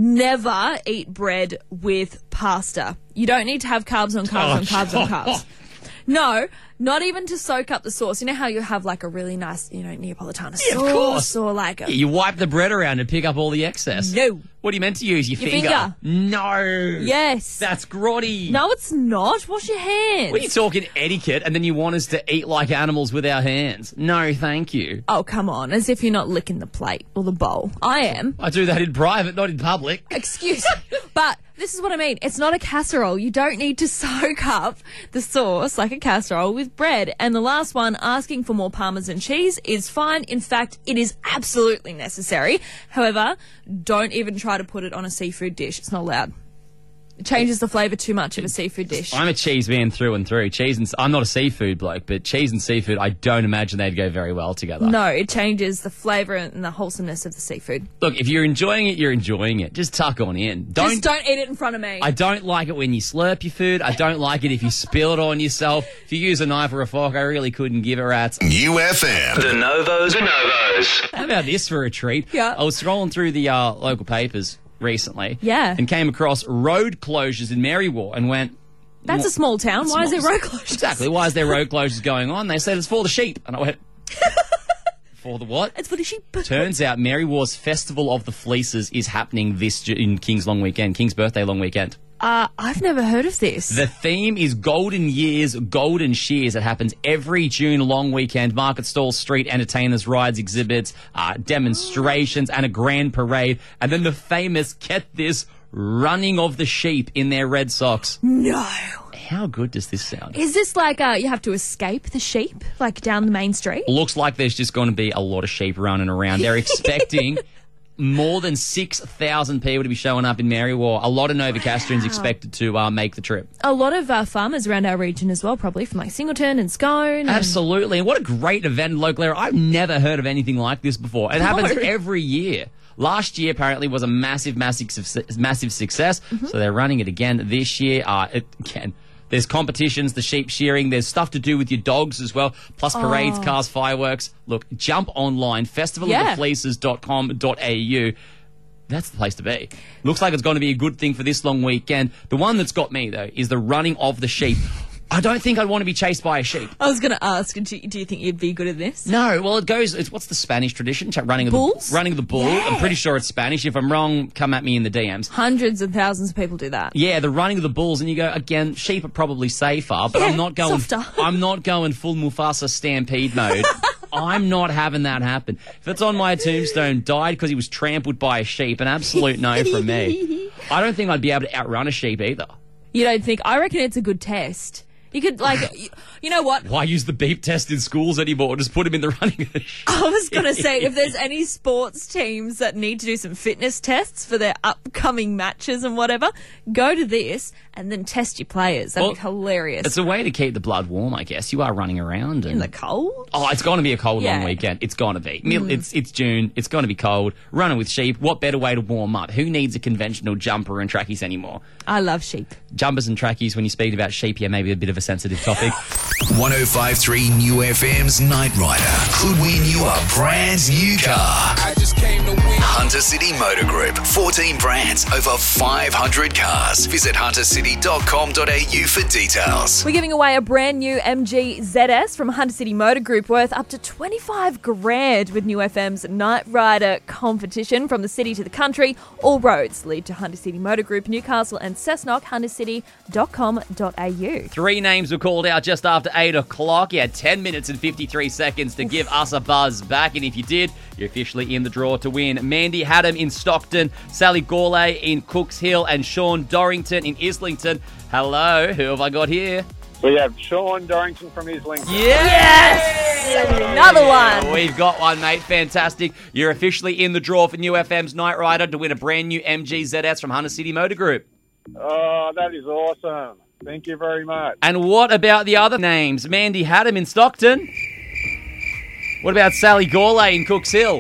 Never eat bread with pasta. You don't need to have carbs on carbs on carbs on carbs. No, not even to soak up the sauce. You know how you have like a really nice, Neapolitana sauce? Of course. Or like a... You wipe the bread around and pick up all the excess. No. What are you meant to use? Your finger. No. Yes. That's grotty. No, it's not. Wash your hands. What are you talking etiquette and then you want us to eat like animals with our hands? No, thank you. Oh, come on. As if you're not licking the plate or the bowl. I am. I do that in private, not in public. Excuse me. But this is what I mean. It's not a casserole. You don't need to soak up the sauce like a casserole with bread. And the last one, asking for more Parmesan cheese, is fine. In fact, it is absolutely necessary. However, don't even try to put it on a seafood dish. It's not allowed. It changes the flavour too much of a seafood dish. I'm a cheese man through and through. I'm not a seafood bloke, but cheese and seafood, I don't imagine they'd go very well together. No, it changes the flavour and the wholesomeness of the seafood. Look, if you're enjoying it, you're enjoying it. Just tuck on in. Just don't eat it in front of me. I don't like it when you slurp your food. I don't like it if you spill it on yourself. If you use a knife or a fork, I really couldn't give a rat's. UFM. De Novos. How about this for a treat? Yeah. I was scrolling through the local papers recently. Yeah. And came across road closures in Marywar and went... That's a small town. Why is there road closures? Exactly. Why is there road closures going on? They said it's for the sheep. And I went... For the what? It's for the sheep. Turns out Marywar's Festival of the Fleeces is happening in King's birthday long weekend. I've never heard of this. The theme is Golden Years, Golden Shears. It happens every June long weekend. Market stalls, street entertainers, rides, exhibits, demonstrations, and a grand parade. And then the famous, get this, running of the sheep in their red socks. No. How good does this sound? Is this like you have to escape the sheep, like down the main street? Looks like there's just going to be a lot of sheep running around. They're expecting... more than 6,000 people to be showing up in Marywar. A lot of Novocastrians expected to make the trip. A lot of farmers around our region as well, probably, from like Singleton and Scone. Absolutely. And what a great event in local area. I've never heard of anything like this before. It happens every year. Last year, apparently, was a massive success. Mm-hmm. So they're running it again this year. There's competitions, the sheep shearing. There's stuff to do with your dogs as well, plus parades, cars, fireworks. Look, jump online, festivalofthefleeces.com.au. That's the place to be. Looks like it's going to be a good thing for this long weekend. The one that's got me, though, is the running of the sheep. I don't think I'd want to be chased by a sheep. I was going to ask, do you think you'd be good at this? No. Well, what's the Spanish tradition? Running of Bulls? Running of the bull. Yeah. I'm pretty sure it's Spanish. If I'm wrong, come at me in the DMs. Hundreds of thousands of people do that. Yeah, the running of the bulls, and you go, again, sheep are probably safer, but I'm not going full Mufasa stampede mode. I'm not having that happen. If it's on my tombstone, died because he was trampled by a sheep, an absolute no from me. I don't think I'd be able to outrun a sheep either. You don't think? I reckon it's a good test. You could, you know what? Why use the beep test in schools anymore? Just put him in the running. I was going to say, if there's any sports teams that need to do some fitness tests for their upcoming matches and whatever, go to this and then test your players. That'd be hilarious. It's a way to keep the blood warm, I guess. You are running around. In the cold? Oh, it's going to be a cold, long weekend. It's going to be. It's June. It's going to be cold. Running with sheep. What better way to warm up? Who needs a conventional jumper and trackies anymore? I love sheep. Jumpers and trackies, when you speak about sheep, maybe a bit of a sensitive topic. 105.3 New FM's Night Rider could win you a brand new car. I just came to win. Hunter City Motor Group. 14 brands, over 500 cars. Visit huntercity.com.au for details. We're giving away a brand new MG ZS from Hunter City Motor Group worth up to 25 grand with New FM's Night Rider competition. From the city to the country, all roads lead to Hunter City Motor Group, Newcastle and Cessnock, huntercity.com.au. 3 names were called out just after 8 o'clock. You had 10 minutes and 53 seconds to give us a buzz back. And if you did, you're officially in the draw to win. Mandy Haddam in Stockton, Sally Gourlay in Cooks Hill, and Sean Dorrington in Islington. Hello, who have I got here? We have Sean Dorrington from Islington. Yes! Another one. We've got one, mate. Fantastic. You're officially in the draw for New FM's Night Rider to win a brand new MG ZS from Hunter City Motor Group. Oh, that is awesome. Thank you very much. And what about the other names? Mandy Haddam in Stockton. What about Sally Gourlay in Cooks Hill?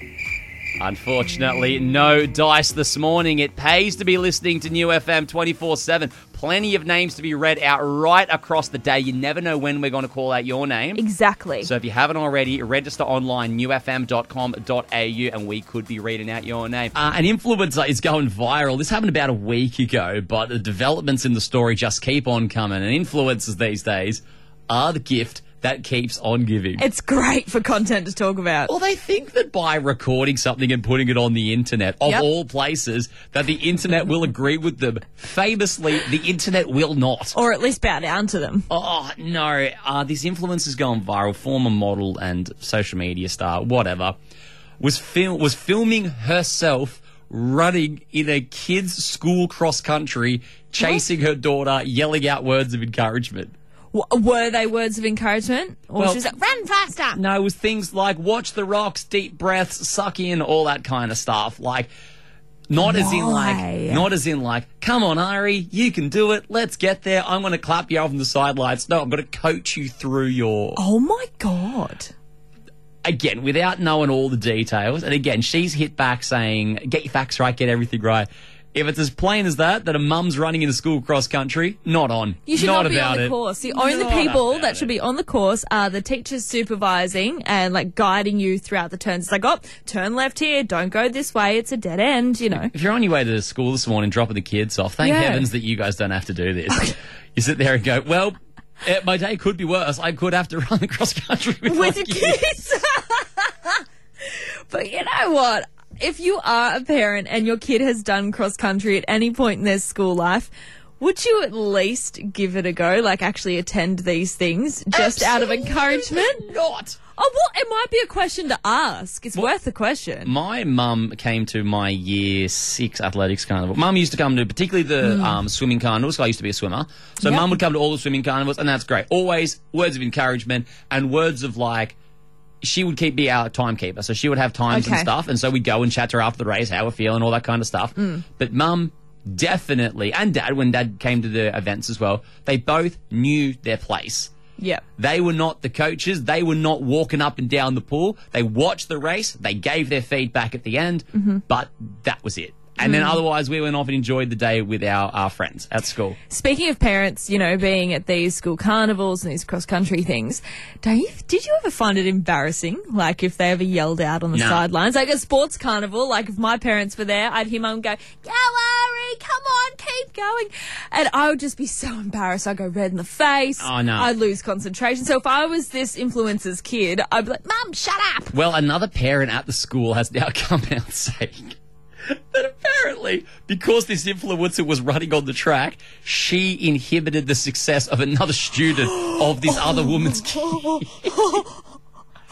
Unfortunately, no dice this morning. It pays to be listening to New FM 24/7. Plenty of names to be read out right across the day. You never know when we're going to call out your name. Exactly. So if you haven't already, register online, newfm.com.au, and we could be reading out your name. An influencer is going viral. This happened about a week ago, but the developments in the story just keep on coming. And influencers these days are the gift that keeps on giving. It's great for content to talk about. Well, they think that by recording something and putting it on the internet, of all places, that the internet will agree with them. Famously, the internet will not. Or at least bow down to them. Oh, no. This influencer's gone viral, former model and social media star, whatever, was filming herself running in a kid's school cross-country, chasing her daughter, yelling out words of encouragement. Were they words of encouragement? Or she was like, run faster! No, it was things like, watch the rocks, deep breaths, suck in, all that kind of stuff. Like, not as in like, come on, Ari, you can do it, let's get there, I'm going to clap you off on the sidelines. No, I'm going to coach you through your... Oh, my God. Again, without knowing all the details, and again, she's hit back saying, get your facts right, get everything right. If it's as plain as that a mum's running in a school cross-country, not on. You should not be on the it. course. The only people that should be on the course are the teachers supervising and, like, guiding you throughout the turns. It's like, oh, turn left here, don't go this way, it's a dead end, you know. If you're on your way to school this morning, dropping the kids off, thank heavens that you guys don't have to do this. You sit there and go, well, my day could be worse. I could have to run the cross-country with the kids. But you know what? If you are a parent and your kid has done cross-country at any point in their school life, would you at least give it a go, like actually attend these things just out of encouragement? Not. Oh, well, it might be a question to ask. It's worth the question. My mum came to my year 6 athletics carnival. Mum used to come to particularly the swimming carnivals. I used to be a swimmer. So Mum would come to all the swimming carnivals, and that's great. Always words of encouragement and words of like, she would be our timekeeper. So she would have times and stuff. And so we'd go and chat to her after the race, how we're feeling, all that kind of stuff. But Mum definitely, and Dad, when Dad came to the events as well, they both knew their place. Yeah. They were not the coaches. They were not walking up and down the pool. They watched the race. They gave their feedback at the end, but that was it. And then otherwise we went off and enjoyed the day with our friends at school. Speaking of parents, you know, being at these school carnivals and these cross-country things, did you ever find it embarrassing? Like if they ever yelled out on the sidelines? Like a sports carnival, like if my parents were there, I'd hear Mum go, go Ari, come on, keep going. And I would just be so embarrassed. I'd go red in the face. Oh, no. I'd lose concentration. So if I was this influencer's kid, I'd be like, Mum, shut up. Well, another parent at the school has now come out saying that apparently, because this influencer was running on the track, she inhibited the success of another student of this other woman's kid.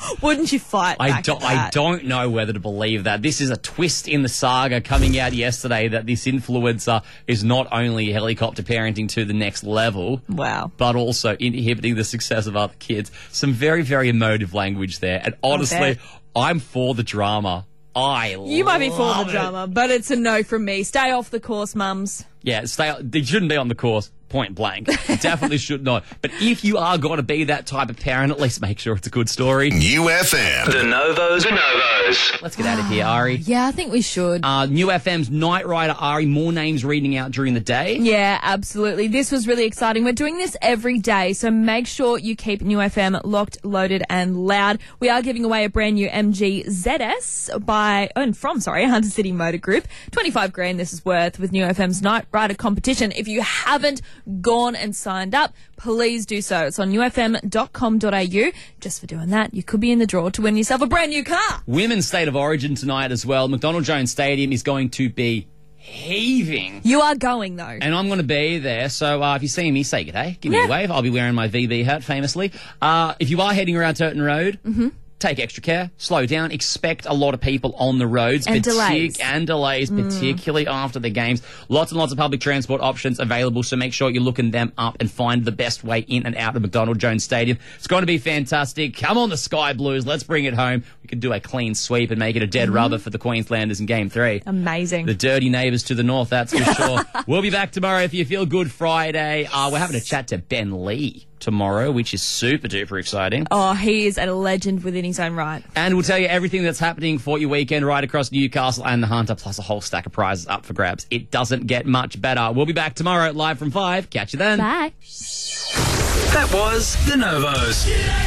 Wouldn't you fight back at that? I don't know whether to believe that. This is a twist in the saga coming out yesterday that this influencer is not only helicopter parenting to the next level, wow, but also inhibiting the success of other kids. Some very, very emotive language there. And honestly, I'm for the drama. You might be for the drama, but it's a no from me. Stay off the course, mums. Yeah, they shouldn't be on the course, point blank. Definitely should not. But if you are going to be that type of parent, at least make sure it's a good story. New FM. The Novos. Let's get out of here, Ari. Yeah, I think we should. New FM's Night Rider, Ari. More names reading out during the day. Yeah, absolutely. This was really exciting. We're doing this every day, so make sure you keep New FM locked, loaded, and loud. We are giving away a brand new MG ZS from Hunter City Motor Group. 25 grand this is worth with New FM's Night Rider competition. If you haven't gone and signed up, please do so. It's on newfm.com.au. Just for doing that, you could be in the draw to win yourself a brand new car. Women's State of Origin tonight as well. McDonald Jones Stadium is going to be heaving. You are going, though. And I'm going to be there, so if you see me, say good day. Give me a wave. I'll be wearing my VB hat, famously. If you are heading around Turton Road, take extra care, slow down, expect a lot of people on the roads. And delays, particularly after the games. Lots and lots of public transport options available, so make sure you're looking them up and find the best way in and out of McDonald Jones Stadium. It's going to be fantastic. Come on, the Sky Blues. Let's bring it home. We can do a clean sweep and make it a dead rubber for the Queenslanders in Game 3. Amazing. The dirty neighbours to the north, that's for sure. We'll be back tomorrow if you feel good Friday. We're having a chat to Ben Lee tomorrow, which is super duper exciting. Oh, he is a legend within his own right. And we'll tell you everything that's happening for your weekend right across Newcastle and the Hunter, plus a whole stack of prizes up for grabs. It doesn't get much better. We'll be back tomorrow live from 5. Catch you then. Bye. That was The Novos.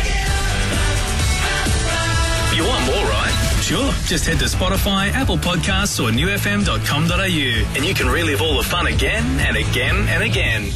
You want more, right? Sure. Just head to Spotify, Apple Podcasts or newfm.com.au and you can relive all the fun again and again and again.